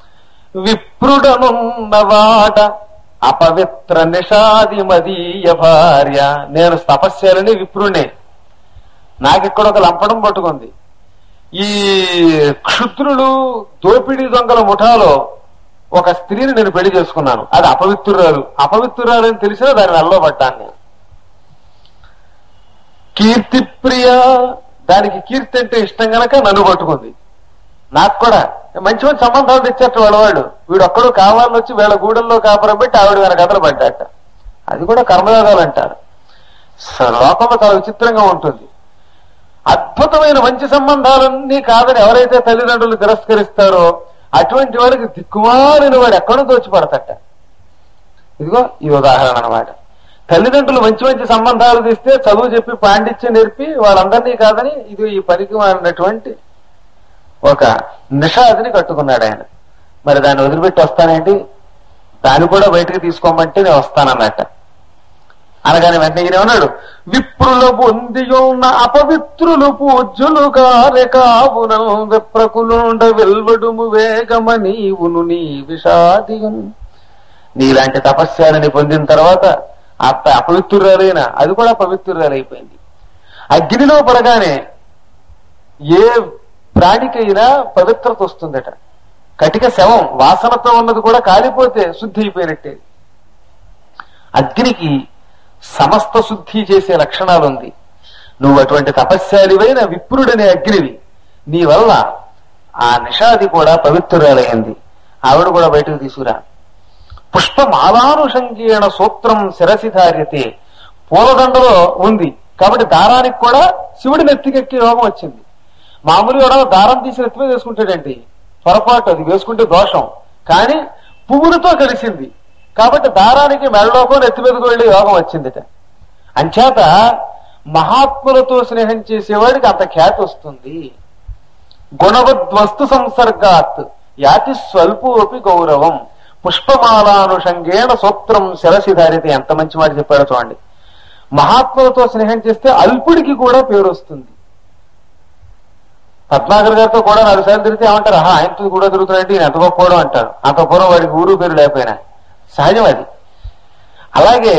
విప్రుడనున్నవాడ అపవిత్ర నిషాది మదీయ భార్య, నేను తపస్యాలని విప్రుణ్ణే, నాకిక్కడ ఒక లంపడం పట్టుకుంది. ఈ క్షుద్రులు దోపిడీ దొంగల ముఠాలో ఒక స్త్రీని నేను పెళ్లి చేసుకున్నాను, అది అపవిత్రురాలు. అపవిత్రురాలు అని తెలిసినా దాన్ని వెళ్ళబడ్డాను నేను. కీర్తిప్రియ దానికి కీర్తి అంటే ఇష్టం గనక నన్ను పట్టుకుంది. నాకు కూడా మంచి మంచి సంబంధాలు తెచ్చారు వాళ్ళవాడు. వీడు ఒక్కడు కావాలని వచ్చి వీళ్ళ గూడెల్లో కాపురం పెట్టి ఆవిడ వెనక కథలు పడ్డాట. అది కూడా కర్మయోగాలు అంటారు. లోకంలో చాలా విచిత్రంగా ఉంటుంది. అద్భుతమైన మంచి సంబంధాలన్నీ కాదని ఎవరైతే తల్లిదండ్రులు తిరస్కరిస్తారో అటువంటి వాడికి దిక్కుమాలిన వాడు ఎక్కడో దోచి పడతట. ఇదిగో ఈ ఉదాహరణ అన్నమాట. తల్లిదండ్రులు మంచి మంచి సంబంధాలు తీస్తే చదువు చెప్పి పాండిత్యం నేర్పి వాళ్ళందరినీ కాదని ఇది ఈ పనికి మారినటువంటి ఒక నిషాదిని కట్టుకున్నాడు ఆయన. మరి దాన్ని వదిలిపెట్టి వస్తానేంటి, దాన్ని కూడా బయటకు తీసుకోమంటే నేను వస్తానన్నట్ట. అనగానే వెంటనే ఈయన ఉన్నాడు, విప్రుల పొందియున్న అపవిత్రులు పూజ్యులు కారెకావున విప్రకులుండ వెల్వడుము వేగమ నీవును నీ విషాదియం. నీలాంటి తపస్యాలని పొందిన తర్వాత ఆ అపవిత్రురాలైన అది కూడా పవిత్రురాలైపోయింది. అగ్నిలో పడగానే ఏ ప్రాణికైనా పవిత్రత వస్తుందట. కటిక శవం వాసనతో ఉన్నది కూడా కాలిపోతే శుద్ధి అయిపోయినట్టే. అగ్నికి సమస్త శుద్ధి చేసే లక్షణాలు ఉంది. నువ్వు అటువంటి తపస్యాలివైన విప్రుడనే అగ్నివి. నీ వల్ల ఆ నిషాది కూడా పవిత్రురాలైంది. ఆవిడ కూడా బయటకు తీసుకురా. పుష్పమాలానుషంగీణ సూత్రం శిరసి ధార్యతే. పూలదండలో ఉంది కాబట్టి దారానికి కూడా శివుడి నెత్తికెక్కి యోగం వచ్చింది. మామూలుగా దారం తీసి నెత్తిమే వేసుకుంటాడండి, పొరపాటు, అది వేసుకుంటే దోషం. కానీ పువ్వులతో కలిసింది కాబట్టి దారానికి మెడలోకో నెత్తి మీదకు వెళ్లి యోగం వచ్చిందిట. అంచేత మహాత్ములతో స్నేహం చేసేవాడికి అంత ఖ్యాతి వస్తుంది. గుణవద్వస్తు సంసర్గాత్ యాతి స్వల్పోపి గౌరవం పుష్పమాలానుషంగేణ సూత్రం శిరసి ధారితే. ఎంత మంచి మాట చెప్పాడో చూడండి. మహాత్ములతో స్నేహం చేస్తే అల్పుడికి కూడా పేరు వస్తుంది. పద్మాకర్ గారితో కూడా నాలుగు సార్లు తిరిగితే ఏమంటారు, ఆహా ఆయనతో కూడా తిరుగుతున్నాయంటే ఈయన ఎంత గొప్పవడం అంటారు. అంత పూర్వం వాడికి ఊరు పేరు లేకపోయినా సహజం అది. అలాగే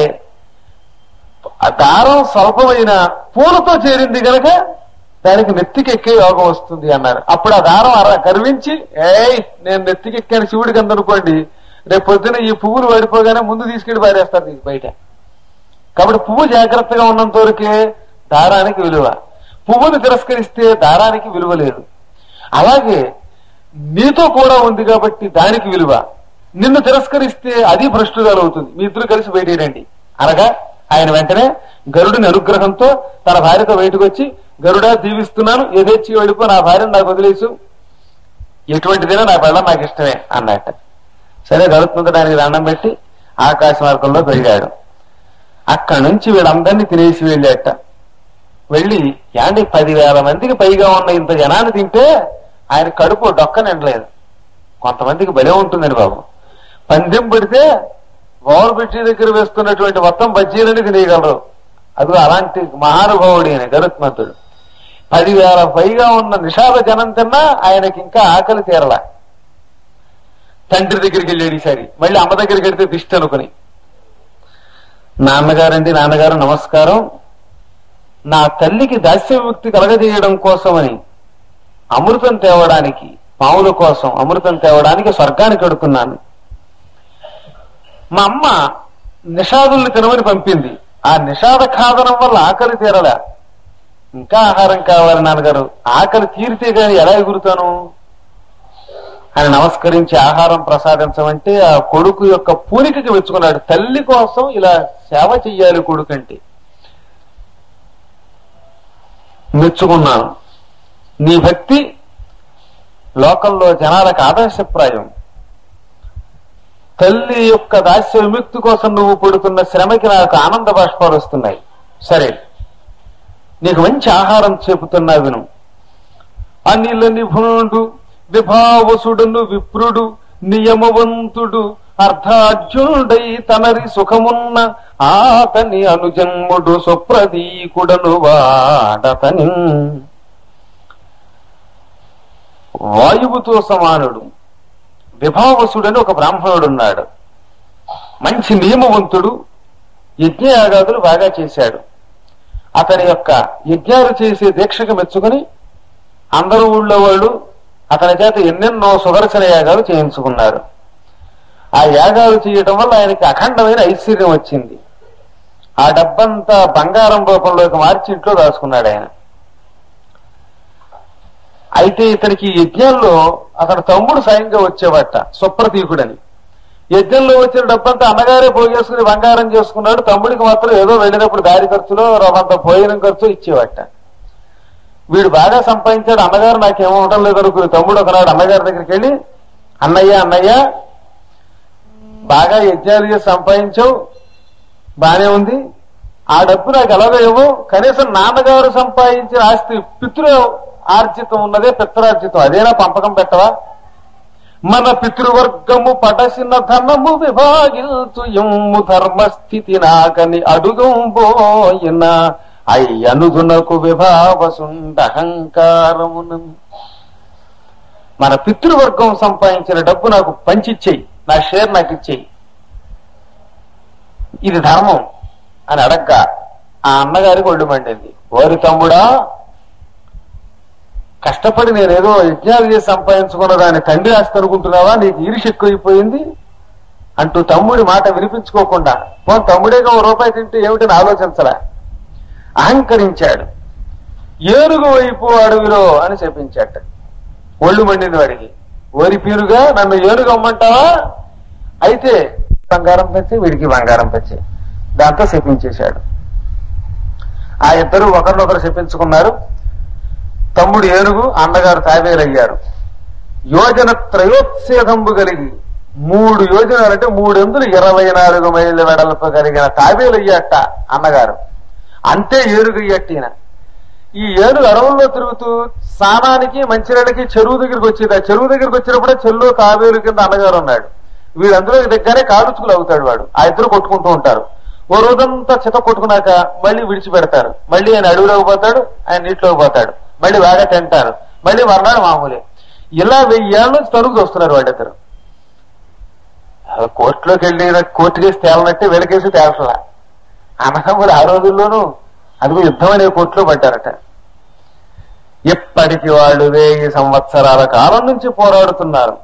దారం స్వల్పమైన పూలతో చేరింది కనుక దానికి నెత్తికెక్కే యోగం వస్తుంది అన్నారు. అప్పుడు ఆ దారం అర గర్వించి ఏయ్ నేను నెత్తికెక్కాను శివుడికి అందనుకోండి, రేపు పొద్దున ఈ పువ్వులు పడిపోగానే ముందు తీసుకెళ్లి పారేస్తారు దీనికి బయట. కాబట్టి పువ్వు జాగ్రత్తగా ఉన్నంత వరకే దారానికి విలువ. పువ్వును తిరస్కరిస్తే దారానికి విలువ లేదు. అలాగే నీతో కూడా ఉంది కాబట్టి దానికి విలువ. నిన్ను తిరస్కరిస్తే అది భ్రష్టురాలు అవుతుంది. మీ ఇద్దరు కలిసి బయటేయండి అనగా ఆయన వెంటనే గరుడిని అనుగ్రహంతో తన భార్యతో బయటకు వచ్చి, గరుడా దీవిస్తున్నాను, ఏదేచ్చి వెళ్ళిపో, నా భార్యను నాకు వదిలేసు, ఎటువంటిదైనా నా పెళ్ళ నాకు ఇష్టమే అన్నట్ట. సరే గరుత్మంతుడు దానికి దండం పెట్టి ఆకాశ మార్గంలో వెళ్ళాడు. అక్కడి నుంచి వీళ్ళందరినీ తినేసి వెళ్ళాట. వెళ్ళి యాండి పదివేల మందికి పైగా ఉన్న ఇంత జనాన్ని తింటే ఆయన కడుపు డొక్క నిండలేదు. కొంతమందికి భలే ఉంటుందండి బాబు. పందెం పెడితే ఓవర్ బ్రిడ్జి దగ్గర వేస్తున్నటువంటి మొత్తం బజ్జీలని తినేయగలరు. అది అలాంటి మహానుభావుడు ఈయన గరుత్మంతుడు. పదివేల పైగా ఉన్న నిషాద జనం తిన్నా ఆయనకి ఇంకా ఆకలి తీరలా. తండ్రి దగ్గరికి వెళ్ళాడు ఈసారి. మళ్ళీ అమ్మ దగ్గరికి వెళ్తే దిష్టి అనుకుని, నాన్నగారండి నాన్నగారు నమస్కారం, నా తల్లికి దాస్య విముక్తి కలగజేయడం కోసమని అమృతం తేవడానికి, పాముల కోసం అమృతం తేవడానికి స్వర్గానికి అడుగుతున్నాను. మా అమ్మ నిషాదుల్ని తినమని పంపింది. ఆ నిషాద ఖాదనం వల్ల ఆకలి తీరలే. ఇంకా ఆహారం కావాలి నాన్నగారు, ఆకలి తీరితే గాని ఎలా ఎగురుతాను అని నమస్కరించి ఆహారం ప్రసాదించమంటే ఆ కొడుకు యొక్క పూనికకి మెచ్చుకున్నాడు. తల్లి కోసం ఇలా సేవ చెయ్యాలి కొడుకంటే. మెచ్చుకున్నాను. నీ భక్తి లోకంలో జనాలకు ఆదర్శప్రాయం. తల్లి యొక్క దాస్య విముక్తి కోసం నువ్వు పడుతున్న శ్రమకి నాకు ఆనంద బాష్పాలు వస్తున్నాయి. సరే నీకు మంచి ఆహారం చెబుతున్నా విను. అనిల నిపుణుడు విభావసుడును విప్రుడు నియమవంతుడు అర్ధార్జునుడై తనరి సుఖమున్న ఆతని అనుజన్ముడు సుప్రదీకుడను వాడతని. వాయువుతో సమానుడు విభావసుడని ఒక బ్రాహ్మణుడు ఉన్నాడు. మంచి నియమవంతుడు, యజ్ఞయాగాదులు బాగా చేశాడు. అతని యొక్క యజ్ఞాలు చేసే దీక్షకు మెచ్చుకుని అందరూ ఊళ్ళో వాళ్ళు అతని చేత ఎన్నెన్నో సుదర్శన యాగాలు చేయించుకున్నారు. ఆ యాగాలు చేయటం వల్ల ఆయనకి అఖండమైన ఐశ్వర్యం వచ్చింది. ఆ డబ్బంతా బంగారం రూపంలోకి మార్చి ఇంట్లో దాచుకున్నాడు ఆయన. అయితే ఇతనికి యజ్ఞంలో అతని తమ్ముడు సాయంగా వచ్చేవాట సుప్రతీకుడని. యజ్ఞంలో వచ్చిన డబ్బంతా అన్నగారే పోగేసుకుని బంగారం చేసుకున్నాడు. తమ్ముడికి మాత్రం ఏదో వెళ్ళినప్పుడు దారి ఖర్చులో రవంత భోజనం ఖర్చు ఇచ్చేవాట. వీడు బాగా సంపాదించాడు, అన్నగారు నాకేమో ఉండడం లేదు అనుకుని తమ్ముడు ఒకనాడు అన్నగారి దగ్గరికి వెళ్ళి, అన్నయ్య అన్నయ్య బాగా యజ్ఞాలు చేసి సంపాదించావు, బానే ఉంది, ఆ డబ్బు నాకు ఎలాగో ఇవ్వు, కనీసం నాన్నగారు సంపాదించిన ఆస్తి పితృ ఆర్జితం ఉన్నదే పిత్రార్జితం అదేనా పంపకం పెట్టవా? మన పితృవర్గము పడసిన ధనము విభాగిల్చు ఎమ్ము ధర్మస్థితి నాకని అడుగుంబోయిన అయ్యనుదునకు విభావసుండ అహంకారమును. మన పితృవర్గం సంపాదించిన డబ్బు నాకు పంచిచ్చేయి, నా షేర్ నాకు ఇచ్చేయి, ఇది ధర్మం అని అడగ్గా ఆ అన్నగారికి ఒళ్ళు మండింది. ఓరి తమ్ముడా, కష్టపడి నేనేదో యజ్ఞాలు చేసి సంపాదించుకున్న దాన్ని తండ్రి ఆస్తి అనుకుంటున్నావా, నీకు ఈర్ష్య ఎక్కువైపోయింది అంటూ తమ్ముడి మాట వినిపించుకోకుండా, పోనీ తమ్ముడేగా ఓ రూపాయి తింటే ఏమిటని ఆలోచించరా, అహంకరించాడు. ఏనుగు వైపు అడవిలో అని చెప్పించాట. ఒళ్ళు మండింది వాడికి. ఓరి పీరుగా నన్ను ఏనుగు అమ్మంటావా, అయితే బంగారం పెంచి వీడికి బంగారం పెంచి దాంతో శపించేశాడు. ఆ ఇద్దరు ఒకరినొకరు శపించుకున్నారు. తమ్ముడు ఏనుగు, అన్నగారు తాబేలయ్యారు. యోజన త్రయోత్సేదంబు కలిగి మూడు యోజనాలంటే మూడెందులు ఇరవై నాలుగు మైళ్ళ వెడల్పు కలిగిన తాబేలయ్యాట అన్నగారు. అంతే ఏనుగయ్యట్టిన. ఈ ఏనుగు అడవుల్లో తిరుగుతూ స్నానానికి మంచినీళ్ళకి చెరువు దగ్గరికి వచ్చేది. ఆ చెరువు దగ్గరికి వచ్చినప్పుడే చెల్లు తాబేలు కింద అన్నగారు ఉన్నాడు. వీళ్ళందరూ దగ్గరే కాలుచుకులు అవుతాడు వాడు. ఆ ఇద్దరు కొట్టుకుంటూ ఉంటారు. ఓ రోజంతా చిత కొట్టుకున్నాక మళ్ళీ విడిచిపెడతారు. మళ్ళీ ఆయన అడవిలోకి పోతాడు, ఆయన నీటిలోకి పోతాడు, మళ్ళీ బాగా తింటారు, మళ్ళీ మర్నాడు మామూలే. ఇలా వెయ్యేళ్ళ నుంచి తరుగు వస్తున్నారు వాళ్ళిద్దరు. కోర్టులోకి వెళ్ళి కోర్టు కేసు తేలనట్టే వెనకేసి తేల్చలా. అన్నదమ్ములు ఆ రోజుల్లోనూ అదిగో యుద్ధం అనే కోర్టులో పడ్డారట. ఎప్పటికి వాళ్ళు వెయ్యి సంవత్సరాల కాలం నుంచి పోరాడుతున్నారు.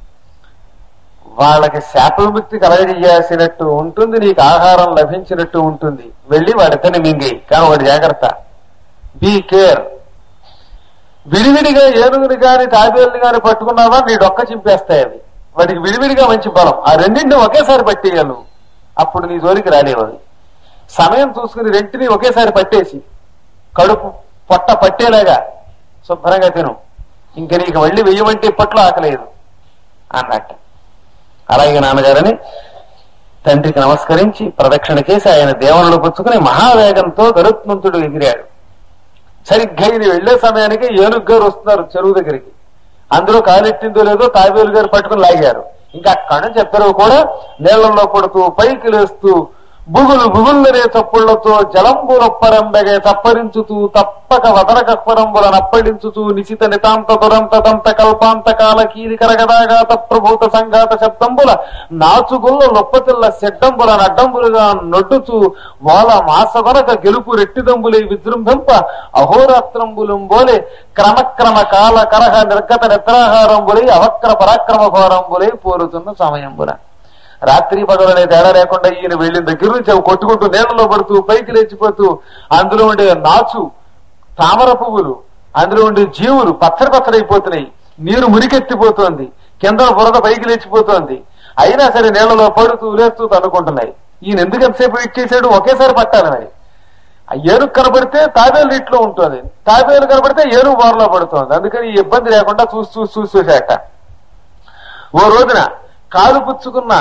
వాళ్ళకి శాప విముక్తి కలగజేయాల్సినట్టు ఉంటుంది, నీకు ఆహారం లభించినట్టు ఉంటుంది. వెళ్ళి వాడితోనే మింగి, కానీ వాడి జాగ్రత్త, బీ కేర్. విడివిడిగా ఏనుగుని గాని తాబేలుని గాని పట్టుకున్నావా నీ డొక్క చింపేస్తాయి అవి. వాటికి విడివిడిగా మంచి బలం. ఆ రెండింటిని ఒకేసారి పట్టేయాలి, అప్పుడు నీ జోలికి రాలేవు అవి. సమయం చూసుకుని రెంటిని ఒకేసారి పట్టేసి కడుపు పొట్ట పట్టేలాగా శుభ్రంగా తిను, ఇంక నీకు మళ్ళీ వెయ్యమంటే ఇప్పట్లో ఆకలేదు అన్నట్టు. అలాగే నాన్నగారని తండ్రికి నమస్కరించి ప్రదక్షిణ చేసి ఆయన దేవనలు పుచ్చుకుని మహావేగంతో గరుత్మంతుడు ఎగిరాడు. సరిగ్గా ఇది వెళ్లే సమయానికి ఏనుగు గారు వస్తున్నారు చెరువు దగ్గరికి. అందులో కాలెట్టిందో లేదో తాబేలు గారు పట్టుకుని లాగారు. ఇంకా అక్కడి నుంచి ఎక్కడో కూడా నీళ్లలో పడుతూ పైకి లేస్తూ బుగులు బుగుళ్ళనే చప్పుళ్లతో జలంబులొప్పరంబెగే తప్పరించుతూ తప్పక వదరకప్పరంబుల నప్పడించుతూ నిశిత నితాంత దురంత దంత కల్పాంత కాల కీరి కరగదాగాత ప్రభూత సంఘాత శబ్దంబుల నాచుగుల్ల లొప్పతిల్ల సెడ్డంబుల నడ్డంబులుగా నొడ్డుచూ వాళ్ళ మాసవరక గెలుపు రెట్టిదంబులై విజృంభింప అహోరాత్రంబులుంబోలే క్రమక్రమ కాల కరహ నిర్గత నిద్రాహారంబులై అవక్ర పరాక్రమ ఘోరంబులై పోరుతున్న సమయంబుల. రాత్రి పగలనే తేడా లేకుండా ఈయన వెళ్ళిన దగ్గర నుంచి అవి కొట్టుకుంటూ నీళ్లలో పడుతూ పైకి లేచిపోతూ అందులో ఉండే నాచు తామర పువ్వులు అందులో ఉండే జీవులు పచ్చడి పచ్చడైపోతున్నాయి. నీరు మురికెత్తిపోతోంది, కింద బురద పైకి లేచిపోతోంది. అయినా సరే నీళ్లలో పడుతూ లేస్తూ తన్నుకుంటున్నాయి. ఈయన ఎందుకు ఎంతసేపు వెయిట్ చేశాడు, ఒకేసారి పట్టాలి మరి. ఏనుగు కనబడితే తాబేలు నీటిలో ఉంటుంది, తాబేలు కనబడితే ఏనుగు బోరలో పడుతోంది. అందుకని ఈ ఇబ్బంది లేకుండా చూసి చూసి చూసి చూసాట. ఓ రోజున కాలు పుచ్చుకున్న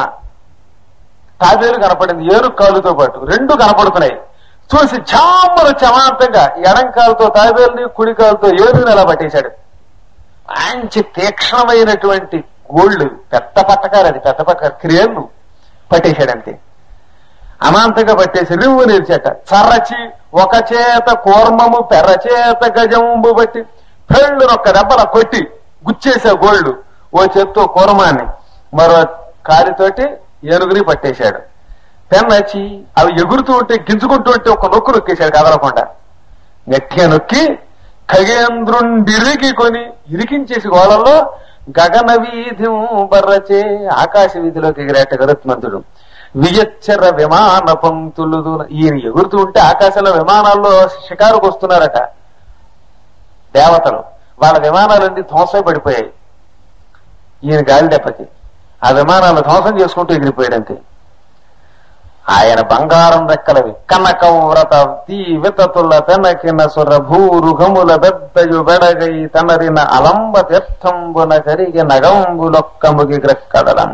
తాబేలు కనపడింది ఏనుగు కాలుతో పాటు, రెండు కనపడుతున్నాయి. చూసి ఛామ్మను చమాంతంగా ఎడం కాలుతో తాబేలుని కుడి కాలుతో ఏనుగుని అలా పట్టేశాడు. మంచి తీక్షణమైనటువంటి గోళ్లు, పెద్ద పట్టకారు, అది పెద్ద పట్టకారు క్రియలు పట్టేశాడు. అంతే అమాంతంగా పట్టేసి రివ్వు నిలిచేట. చర్రచి ఒక చేత కూర్మము పెర్రచేత గజంబు బట్టి పెళ్ళు ఒక్క దెబ్బల కొట్టి గుచ్చేసే గోళ్లు, ఓ చేత్తో కూర్మాన్ని మరో కాలితోటి ఏనుగుని పట్టేశాడు. పెన్నచ్చి అవి ఎగురుతూ ఉంటే గింజుకుంటూ ఉంటే ఒక నొక్కు నొక్కేశాడు కదలకుండా. గట్టిగా నొక్కి ఖగేంద్రుండిరికి కొని ఇరికించేసి గోళంలో గగన వీధి బర్రచే ఆకాశ వీధిలోకి ఎగిరేట గరుత్మంతుడు. వియచ్చర విమాన పంక్తులు, ఈయన ఎగురుతూ ఉంటే ఆకాశంలో విమానాల్లో షికారుకు వస్తున్నారట దేవతలు. వాళ్ళ విమానాలన్నీ ధ్వంసమై పడిపోయాయి ఈయన గాలి దెబ్బకి. ఆ విమానాలు ధ్వంసం చేసుకుంటూ ఎగిరిపోయాడంతే. ఆయన బంగారం రెక్కలవి కనక వ్రత వితతుల తెనకిన సుర భూరుగముల బెద్దయు బెడగై తనరిన అలంబ తీర్థంబున కరిగి నగంబులొక్క ముగి గ్రక్కడలం.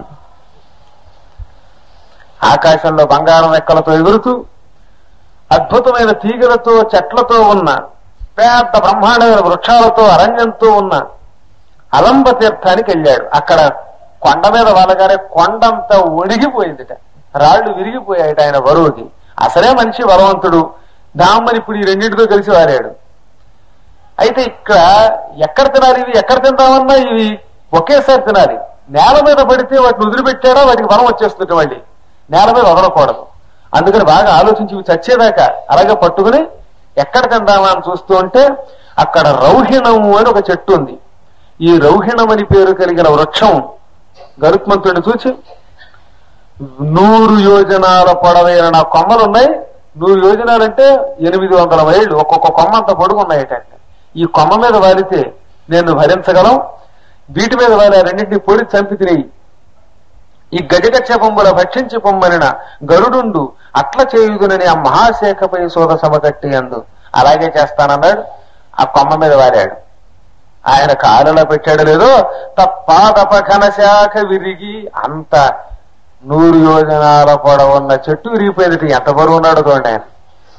ఆకాశంలో బంగారం రెక్కలతో ఎగురుతూ అద్భుతమైన తీగలతో చెట్లతో ఉన్న పెద్ద బ్రహ్మాండమైన వృక్షాలతో అరణ్యంతో ఉన్న అలంబ తీర్థానికి వెళ్ళాడు. అక్కడ కొండ మీద వాళ్ళగానే కొండంతా ఒడిగిపోయిందిట, రాళ్లు విరిగిపోయాయట ఆయన బరువుకి. అసలే మనిషి బలవంతుడు, దామ్మని ఇప్పుడు ఈ రెండింటితో కలిసి వారాడు. అయితే ఇక్కడ ఎక్కడ తినాలి ఇవి, ఎక్కడ తిందామన్నా ఇవి ఒకేసారి తినాలి. నేల మీద పడితే వాటిని వదిలిపెట్టాడా వాటికి బలం వచ్చేస్తుంది, మళ్ళీ నేల మీద వదలకూడదు. అందుకని బాగా ఆలోచించి ఇవి చచ్చేదాకా అలాగే పట్టుకుని ఎక్కడ తిందామా అని చూస్తూ ఉంటే అక్కడ రౌహిణము అని ఒక చెట్టు ఉంది. ఈ రౌహిణం అని పేరు కలిగిన వృక్షం గరుత్మంతుడిని చూచి, నూరు యోజనాల పొడవైన నా కొమ్మలు ఉన్నాయి. నూరు యోజనాలంటే ఎనిమిది వందల మైళ్ళు, ఒక్కొక్క కొమ్మ అంత పొడుగు ఉన్నాయట. ఈ కొమ్మ మీద వాలితే నేను భరించగలం, వీటి మీద వాలి రెండింటినీ పొడి చంపి తినేయి. ఈ గజగచ్చ పొమ్మల భక్షించి పొమ్మనిన గరుడుండు అట్ల చేయుదునని ఆ మహాశేఖపై సోద సమకట్టి అందు. అలాగే చేస్తానన్నాడు. ఆ కొమ్మ మీద వారాడు. ఆయన కాలులో పెట్టాడు లేదో తప్పాదప ఘనశాఖ విరిగి అంత నూరు యోజనాల పొడవున్న చెట్టు విరిగిపోయేది. ఎంత బరువు ఉన్నాడు చూడండి ఆయన.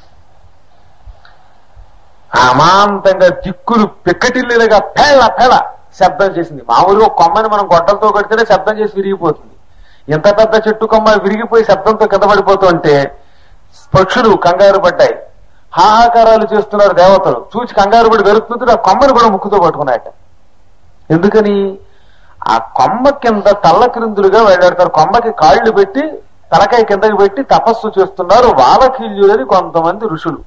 అమాంతంగా దిక్కులు పిక్కటిల్లుగా పేళ పేళ శబ్దం చేసింది. మామూలుగా కొమ్మని మనం గొడ్డలతో కడితేనే శబ్దం చేసి విరిగిపోతుంది. ఇంత పెద్ద చెట్టు కొమ్మ విరిగిపోయి శబ్దంతో కింద పడిపోతుంటే పక్షులు కంగారు పడ్డాయి, హాహాకారాలు చేస్తున్నారు దేవతలు. చూచి కంగారు పడి గరుత్మంతుడు ఆ కొమ్మని కూడా ముక్కుతో పట్టుకున్నాయట. ఎందుకని? ఆ కొమ్మ కింద తల్ల క్రిందులుగా వెళ్ళాడతారు. కొమ్మకి కాళ్లు పెట్టి తలకాయ కిందకి పెట్టి తపస్సు చేస్తున్నారు వాలకీల్యులని కొంతమంది ఋషులు.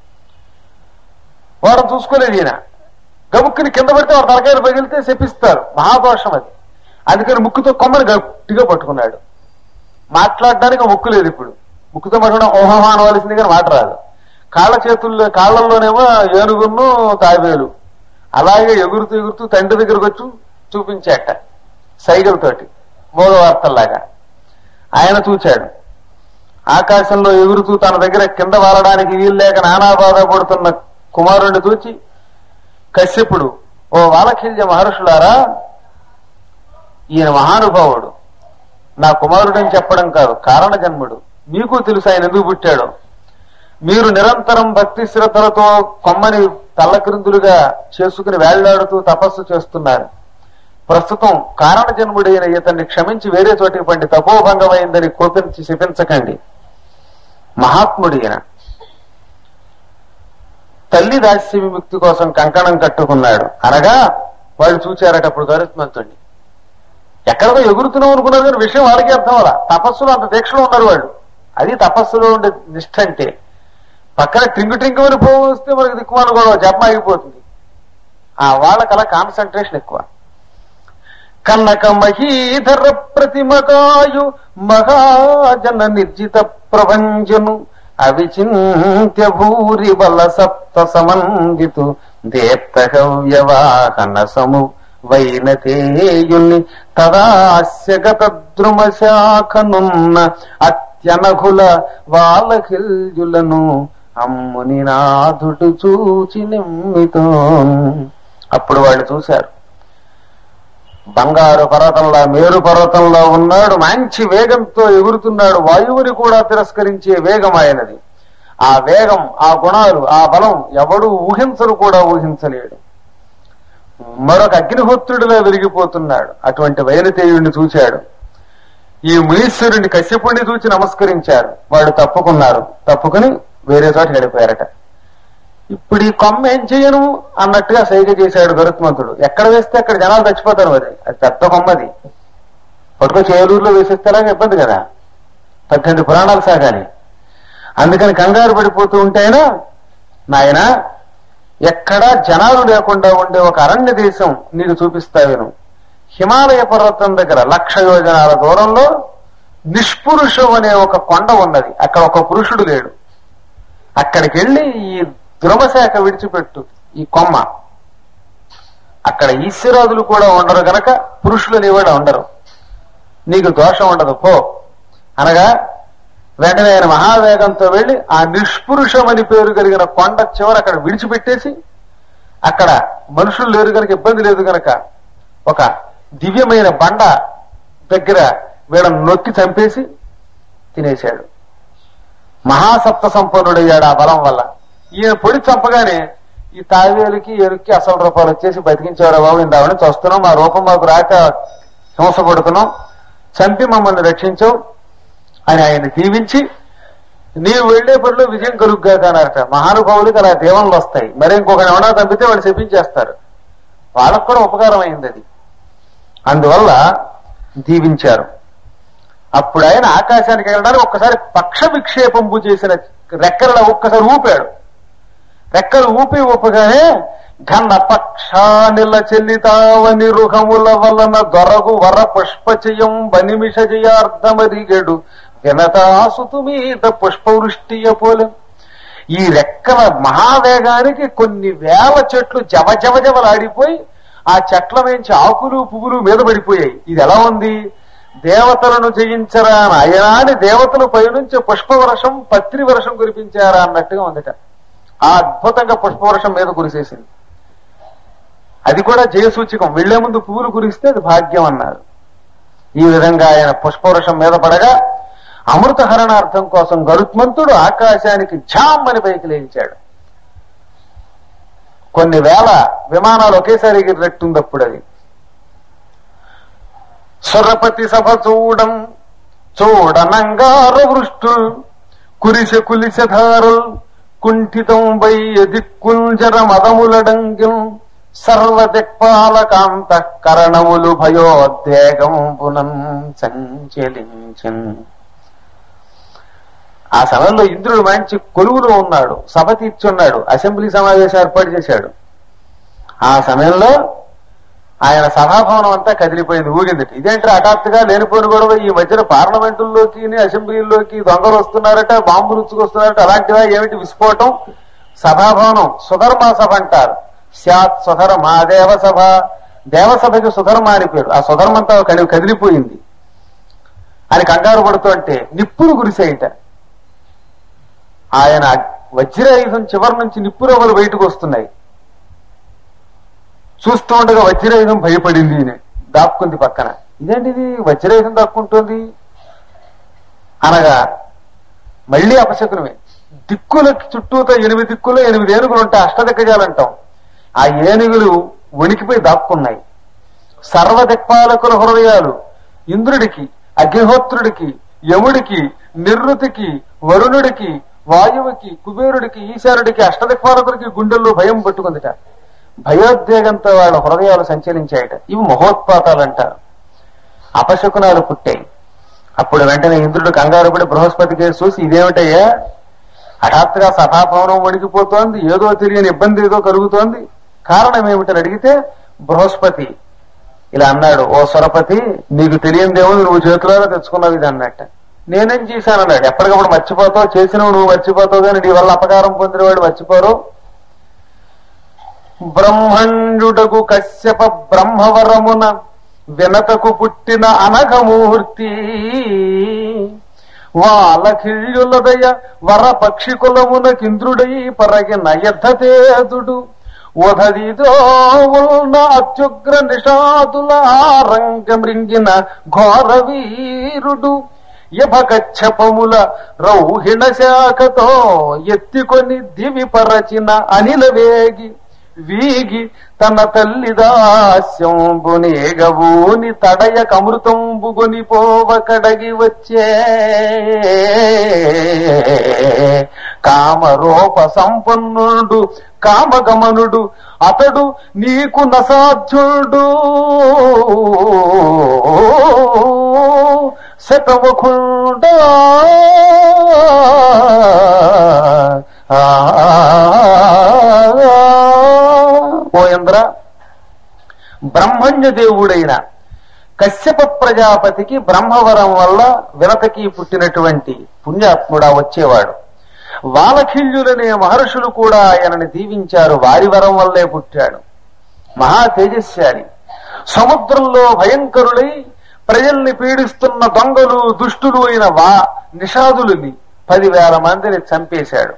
వారు చూసుకోలేదు. ఈయన గముక్కుని కింద పడితే వారు తలకాయలు పగిలితే శపిస్తారు, మహాదోషం అది. అందుకని ముక్కుతో కొమ్మని గట్టిగా పట్టుకున్నాడు. మాట్లాడడానికి ముక్కు లేదు. ఇప్పుడు ముక్కుతో పట్టుకోవడం ఓహమా అనవలసింది కానీ మాట రాదు. కాళ్ళ చేతుల్లో కాళ్లలోనేమో ఏనుగును తాబేలు అలాగే ఎగురుతూ ఎగురుతూ తండ్రి దగ్గరకు వచ్చి చూపించాట సైగలతోటి, మోగవార్తల్లాగా. ఆయన చూచాడు. ఆకాశంలో ఎగురుతూ తన దగ్గర కింద వాలడానికి వీల్లేక నానా బాధ పడుతున్న కుమారుణ్ణి చూచి కశ్యపుడు, ఓ వాలఖిల్య మహర్షులారా, ఈయన మహానుభావుడు, నా కుమారుడని చెప్పడం కాదు, కారణ జన్ముడు. మీకు తెలుసు ఆయన ఎందుకు పుట్టాడో. మీరు నిరంతరం భక్తి శ్రద్ధలతో కొమ్మని తల్లక్రిందులుగా చేసుకుని వేళ్లాడుతూ తపస్సు చేస్తున్నారు. ప్రస్తుతం కారణ జన్ముడైన ఇతన్ని క్షమించి వేరే చోటికి పండి తపోభంగమైందని కోపించి శపించకండి. మహాత్ముడు ఈయన. తల్లి దాస్య విముక్తి కోసం కంకణం కట్టుకున్నాడు అనగా వాళ్ళు చూచారట. అప్పుడు గరుత్మంతుడిని ఎక్కడికో ఎగురుతున్నాం అనుకున్నారు కానీ విషయం వాళ్ళకి అర్థం అలా. తపస్సులో అంత దీక్షలో ఉన్నారు వాళ్ళు. అది తపస్సులో ఉండే నిష్ఠ అంటే. పక్కన ట్రింగు ట్రింగు అని పోస్తే మనకి దిక్కుమాన కూడా జపం ఆగిపోతుంది. ఆ వాళ్ళకి అలా కాన్సన్ట్రేషన్ ఎక్కువ. కన్నక మహీధర ప్రతిమకాయు మహాజన నిర్జిత ప్రపంచను అవిచింత్య భూరి బల సప్త సమందితు దేప్తహవ్యవాహన సము వైనతేయుని తదాస్యగత ద్రుమ శాఖనున్న అత్యనఘుల వాలకిల్యులను అమ్ముని నాథుడు చూచి నిమ్మితో. అప్పుడు వాళ్ళు చూశారు. బంగారు పర్వతంలో మేరు పర్వతంలో ఉన్నాడు. మంచి వేగంతో ఎగురుతున్నాడు. వాయువుని కూడా తిరస్కరించే వేగం ఆయనది. ఆ వేగం, ఆ గుణాలు, ఆ బలం ఎవడు ఊహించరు, కూడా ఊహించలేడు. మరొక అగ్నిహోత్రుడిలో విరిగిపోతున్నాడు. అటువంటి వైనతేయుడిని చూశాడు. ఈ మునీశ్వరుని కశ్యపుడిని చూచి నమస్కరించారు. వాళ్ళు తప్పుకున్నారు. తప్పుకుని వేరే చోట గడిపోయారట. ఇప్పుడు ఈ కొమ్మ ఏం చేయను అన్నట్టుగా సైగ చేశాడు గరుత్మంతుడు. ఎక్కడ వేస్తే అక్కడ జనాలు చచ్చిపోతారు. మరి అది పెద్ద కొమ్మది. పట్టుకో చేలూరులో వేసేస్తే అలాగే ఇబ్బంది కదా, పద్దెనిమిది పురాణాలు సాగాలి. అందుకని కంగారు పడిపోతూ ఉంటేనా, నాయన ఎక్కడా జనాలు లేకుండా ఉండే ఒక అరణ్య దేశం నీకు చూపిస్తావేను. హిమాలయ పర్వతం దగ్గర లక్ష యోజనాల దూరంలో నిష్పురుషం అనే ఒక కొండ ఉన్నది. అక్కడ ఒక పురుషుడు లేడు. అక్కడికి వెళ్ళి ఈ ధ్రువశాఖ విడిచిపెట్టు, ఈ కొమ్మ. అక్కడ ఈశ్వరాదులు కూడా ఉండరు గనక పురుషులు అనేవాడు ఉండరు, నీకు దోషం ఉండదు పో అనగా వెంటనే ఆయన మహావేగంతో వెళ్లి ఆ నిష్పురుషమని పేరు కలిగిన కొండ చివర అక్కడ విడిచిపెట్టేసి, అక్కడ మనుషులు లేరు గనక ఇబ్బంది లేదు గనక ఒక దివ్యమైన బండ దగ్గర వీళ్ళని నొక్కి చంపేసి తినేశాడు. మహాసప్త సంపన్నుడయ్యాడు ఆ బలం వల్ల. ఈయన పొడి చంపగానే ఈ తావేలికి ఎరుక్కి అసలు రూపాయలు వచ్చేసి బతికించేవాడు, బాబు ఇందామని చూస్తున్నాం, మా రూపం మాకు రాక హింస పడుతున్నాం, చంపి మమ్మల్ని రక్షించవు అని ఆయన దీవించి, నీవు వెళ్లే పనిలో విజయం కలుగ్గాక అన్నారట. మహానుభావులకి అలా దేవన్లు వస్తాయి, మరి ఇంకొకటి ఎవడా తప్పితే వాళ్ళు శపించేస్తారు, వాళ్ళకు కూడా ఉపకారం అయింది అది. అందువల్ల దీవించారు. అప్పుడు ఆయన ఆకాశానికి వెళ్ళడానికి ఒక్కసారి పక్ష విక్షేపంపు చేసిన రెక్కల ఒక్కసారి ఊపాడు. రెక్కలు ఊపి ఊపగానే ఘన పక్షానిల చెల్లితావని రుహముల వలన దొరగు వర పుష్పచయం బనిమిష జయార్ధమరిగడు వినతాసుతు మీద పుష్పవృష్టియ పోలెం. ఈ రెక్కల మహావేగానికి కొన్ని వేల చెట్లు జవ జవ జవలాడిపోయి ఆ చెట్ల నుంచి ఆకులు పువ్వులు మీద పడిపోయాయి. ఇది ఎలా ఉంది? దేవతలను జయించరా నాయనాని దేవతలు పైనుంచి పుష్పవర్షం పత్రి వర్షం కురిపించారా అన్నట్టుగా ఉందట. ఆ అద్భుతంగా పుష్పవర్షం మీద కురిసేసింది. అది కూడా జయసూచకం, వెళ్లే ముందు పువ్వులు కురిస్తే అది భాగ్యం అన్నారు. ఈ విధంగా ఆయన పుష్పవర్షం మీద పడగా అమృతహరణార్థం కోసం గరుత్మంతుడు ఆకాశానికి ఝామ్ అని పైకి లేచాడు. కొన్ని వేల విమానాలు ఒకేసారి ఎగిరినట్టుంది అప్పుడు అది. సురపతి సభ చూడం చూడనంగార వృష్టుల్ కురిసె కులిసెధారుల్ కుంఠితం వయ్య దిక్కుంజర మదములడంగిం సర్వదిక్పాలకాంత కరణములు భయోద్వేగం పునం సంచలించన్. ఆ సమయంలో ఇంద్రుడు మంచి కొలువులో ఉన్నాడు, సభ తీర్చున్నాడు, అసెంబ్లీ సమావేశం ఏర్పాటు చేశాడు. ఆ సమయంలో ఆయన సభాభవనం అంతా కదిలిపోయింది, ఊగింది. ఇదేంటి హఠాత్తుగా లేనిపోయిన గొడవ, ఈ మధ్యన పార్లమెంటుల్లోకి అసెంబ్లీల్లోకి దొంగలు వస్తున్నారట, బాంబులు ఉచ్చుకొస్తున్నారట, అలాంటివా ఏమిటి విస్ఫోటం? సభాభవనం సుధర్మ సభ అంటారు. స్యాత్ సుధర్మ దేవసభ, దేవసభకి సుధర్మ అని పేరు. ఆ సుధర్మంతా కదిలిపోయింది అని కంగారు పడుతూ అంటే నిప్పులు కురిసేయట. ఆయన వజ్రాయుధం చివరి నుంచి నిప్పురవ్వలు బయటకు వస్తున్నాయి. చూస్తూ ఉండగా వజ్రాయుధం భయపడింది, దాక్కుంది పక్కన. ఇదేంటిది వజ్రాయుధం దాక్కుంటుంది అనగా మళ్లీ అపశకునమే. దిక్కులకి చుట్టూతో ఎనిమిది దిక్కులు ఎనిమిది ఏనుగులు ఉంటాయి, అష్టదిగ్గజాలంటాం. ఆ ఏనుగులు వణికిపోయి దాక్కున్నాయి. సర్వదిక్పాలకుల హృదయాలు ఇంద్రుడికి, అగ్నిహోత్రుడికి, యముడికి, నిర్రుతికి, వరుణుడికి, వాయువుకి, కుబేరుడికి, ఈశానుడికి, అష్టదిక్పాలకుడికి గుండెల్లో భయం పట్టుకుందిట. భయోద్వేగంతో వాళ్ళ హృదయాలు సంచలించాయట. ఇవి మహోత్పాతాలంటారు. అపశకునాలు పుట్టాయి. అప్పుడు వెంటనే ఇంద్రుడు కంగారు పడి బృహస్పతికి చూసి, ఇదేమిటయ్యా హఠాత్తుగా సభాభవనం వణికిపోతోంది, ఏదో తెలియని ఇబ్బంది ఏదో కలుగుతోంది, కారణం ఏమిటని అడిగితే బృహస్పతి ఇలా అన్నాడు, ఓ సురపతి, నీకు తెలియనిదేమో నువ్వు చేతులలో తెచ్చుకున్నావు ఇది అన్నట్ట. నేనేం చేశానన్నాడు. ఎప్పటికప్పుడు మర్చిపోతావు, చేసినవు నువ్వు మర్చిపోతావు, కానీ నీ వల్ల అపకారం పొందినవాడు మర్చిపోరు. బ్రహ్మణ్యుడకు కశ్యప బ్రహ్మవరమున వినతకు పుట్టిన అనఘమూర్తి వాలఖిళ్యులదయ వర పక్షి కులమున కింద్రుడై పరగిన యద్ధతేదుడు ఉదదితో ఉన్న అత్యుగ్ర నిషాదుల రంగమృంగిన ఘోర వీరుడు యభకచ్చపముల రౌహిణ శాఖతో ఎత్తికొని దివి పరచిన అనిల వేగి వీగి తన తల్లి దాస్యంబునేగవూని తడయ కమృతంబుగొని పోవ కడగి వచ్చే కామరూప సంపన్నుడు కామగమనుడు అతడు నీకు నసాధ్యుడు శతముఖుండ ఓ ఇంద్ర, బ్రహ్మణ్య దేవుడైన కశ్యప ప్రజాపతికి బ్రహ్మవరం వల్ల వినతకి పుట్టినటువంటి పుణ్యాత్ముడా వచ్చేవాడు. వాలఖిల్యులనే మహర్షులు కూడా ఆయనని దీవించారు, వారి వరం వల్లే పుట్టాడు. మహా తేజస్శాలి. సముద్రంలో భయంకరులై ప్రజల్ని పీడిస్తున్న దొంగలు దుష్టులు అయిన వా నిషాదులని పదివేల మందిని చంపేశాడు.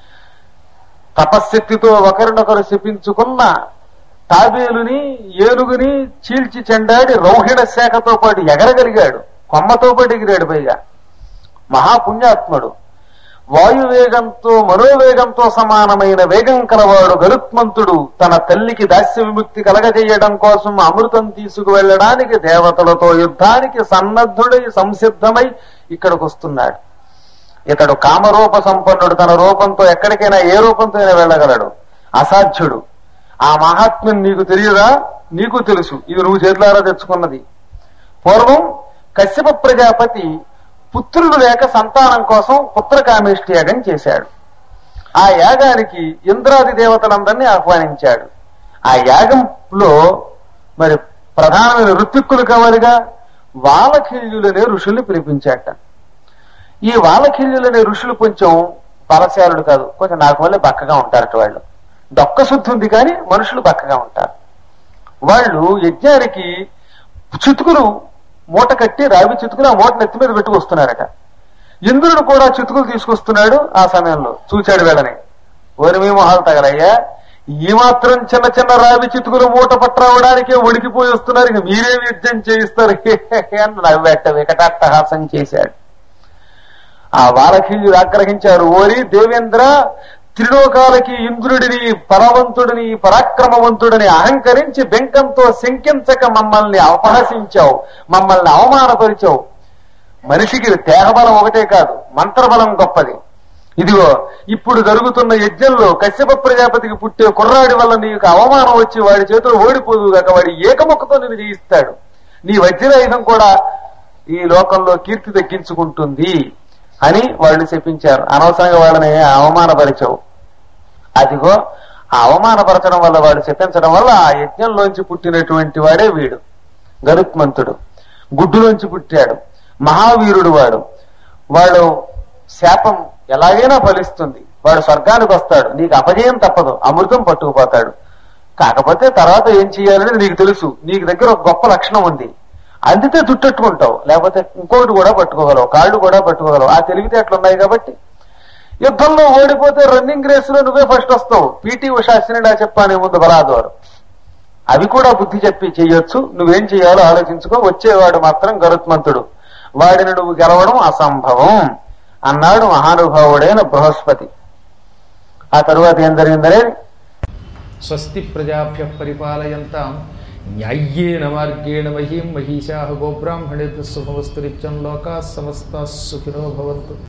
తపశ్శక్తితో ఒకరినొకరు శపించుకున్న తాబేలుని ఏనుగుని చీల్చి చెండాడి రౌహిణ శాఖతో పాటు ఎగరగలిగాడు. కొమ్మతో పాటు ఎగిరాడు. పైగా మహాపుణ్యాత్ముడు. వాయువేగంతో మనోవేగంతో సమానమైన వేగం కలవాడు గరుత్మంతుడు తన తల్లికి దాస్య విముక్తి కలగజేయడం కోసం అమృతం తీసుకువెళ్లడానికి దేవతలతో యుద్ధానికి సన్నద్ధుడై సంసిద్ధమై ఇక్కడికి వస్తున్నాడు. ఇతడు కామరూప సంపన్నుడు. తన రూపంతో ఎక్కడికైనా ఏ రూపంతో అయినా వెళ్ళగలడు. అసాధ్యుడు. ఆ మహాత్మ్యం నీకు తెలియదా? నీకు తెలుసు. ఇది నువ్వు చేతులారా తెచ్చుకున్నది. పూర్వం కశ్యప ప్రజాపతి పుత్రుడు లేక సంతానం కోసం పుత్రకామేష్టి యాగం చేశాడు. ఆ యాగానికి ఇంద్రాది దేవతలందరినీ ఆహ్వానించాడు. ఆ యాగంలో మరి ప్రధానమైన ఋత్విక్కులు కావాలిగా, వాలఖిల్యులనే ఋషుల్ని పిలిపించాట. ఈ వాలఖిల్యులనే ఋషులు కొంచెం బలశాలుడు కాదు, కొంచెం నాకు వల్లే బక్కగా ఉంటారట. వాళ్ళు దొక్క శుద్ధి ఉంది కానీ మనుషులు బక్కగా ఉంటారు. వాళ్ళు యజ్ఞానికి చితుకులు మూట కట్టి రావి చితుకులు ఆ మూట నెత్తి మీద పెట్టుకొస్తున్నారట. ఇంద్రుడు కూడా చితుకులు తీసుకొస్తున్నాడు. ఆ సమయంలో చూచాడు వీళ్ళని. ఓరి మీ మొహాలు తగలయ్యా, ఈ మాత్రం చిన్న చిన్న రావి చితుకులు మూట పట్టరావడానికే ఉడికిపోయి వస్తున్నారు, ఇక మీరే యుద్ధం చేయిస్తారు అని నవ్వెట్ట వికటాట్టహాసం చేశాడు. ఆ వాలఖిల్యులు ఆగ్రహించారు. ఓరి దేవేంద్ర, త్రిలోకాలకి ఇంద్రుడిని పరవంతుడిని పరాక్రమవంతుడిని అహంకరించి బెంకంతో శంకించక మమ్మల్ని అపహసించావు, మమ్మల్ని అవమానపరిచావు. మనిషికి దేహబలం ఒకటే కాదు, మంత్రబలం గొప్పది. ఇదిగో ఇప్పుడు జరుగుతున్న యజ్ఞంలో కశ్యప ప్రజాపతికి పుట్టే కుర్రాడి వల్ల నీకు అవమానం వచ్చి వాడి చేతులు ఓడిపోదు కాక వాడి ఏకముఖతో నిన్ను జయిస్తాడు. నీ వజ్రాయుధం కూడా ఈ లోకంలో కీర్తి దక్కించుకుంటుంది అని వాళ్ళు చెప్పించారు. అనవసరంగా వాళ్ళని అవమానపరిచావు. అదిగో ఆ అవమానపరచడం వల్ల వాడు చెప్పించడం వల్ల ఆ యజ్ఞంలోంచి పుట్టినటువంటి వాడే వీడు గరుత్మంతుడు. గుడ్డులోంచి పుట్టాడు. మహావీరుడు వాడు. వాడు శాపం ఎలాగైనా ఫలిస్తుంది. వాడు స్వర్గానికి వస్తాడు. నీకు అపజయం తప్పదు, అమృతం పట్టుకుపోతాడు. కాకపోతే తర్వాత ఏం చేయాలనేది నీకు తెలుసు. నీకు దగ్గర ఒక గొప్ప లక్షణం ఉంది. అందితే చుట్టట్టుకుంటావు, లేకపోతే ఇంకోటి కూడా పట్టుకోగలవు, కాళ్ళు కూడా పట్టుకోగలవు. ఆ తెలివితేటలు ఉన్నాయి కాబట్టి యుద్ధంలో ఓడిపోతే రన్నింగ్ రేస్ లో నువ్వే ఫస్ట్ వస్తావు. పీటీ ఉషా అశ్వినిడా చెప్పానే ముందు బలాదోరు. అవి కూడా బుద్ధి చెప్పి చెయ్యొచ్చు. నువ్వేం చెయ్యాలో ఆలోచించుకో. వచ్చేవాడు మాత్రం గరుత్మంతుడు. వాడిని నువ్వు గెలవడం అసంభవం అన్నాడు మహానుభావుడైన బృహస్పతి. ఆ తరువాత ఏం జరిగిందనే, స్వస్తి ప్రజాభ్య పరిపాలయంతాం న్యాయ్యేన మార్గేణ మహీం మహిషాః గోబ్రాహ్మణేభ్యః శుభమస్తు నిత్యం లోకాః సమస్తాః సుఖినో భవంతు.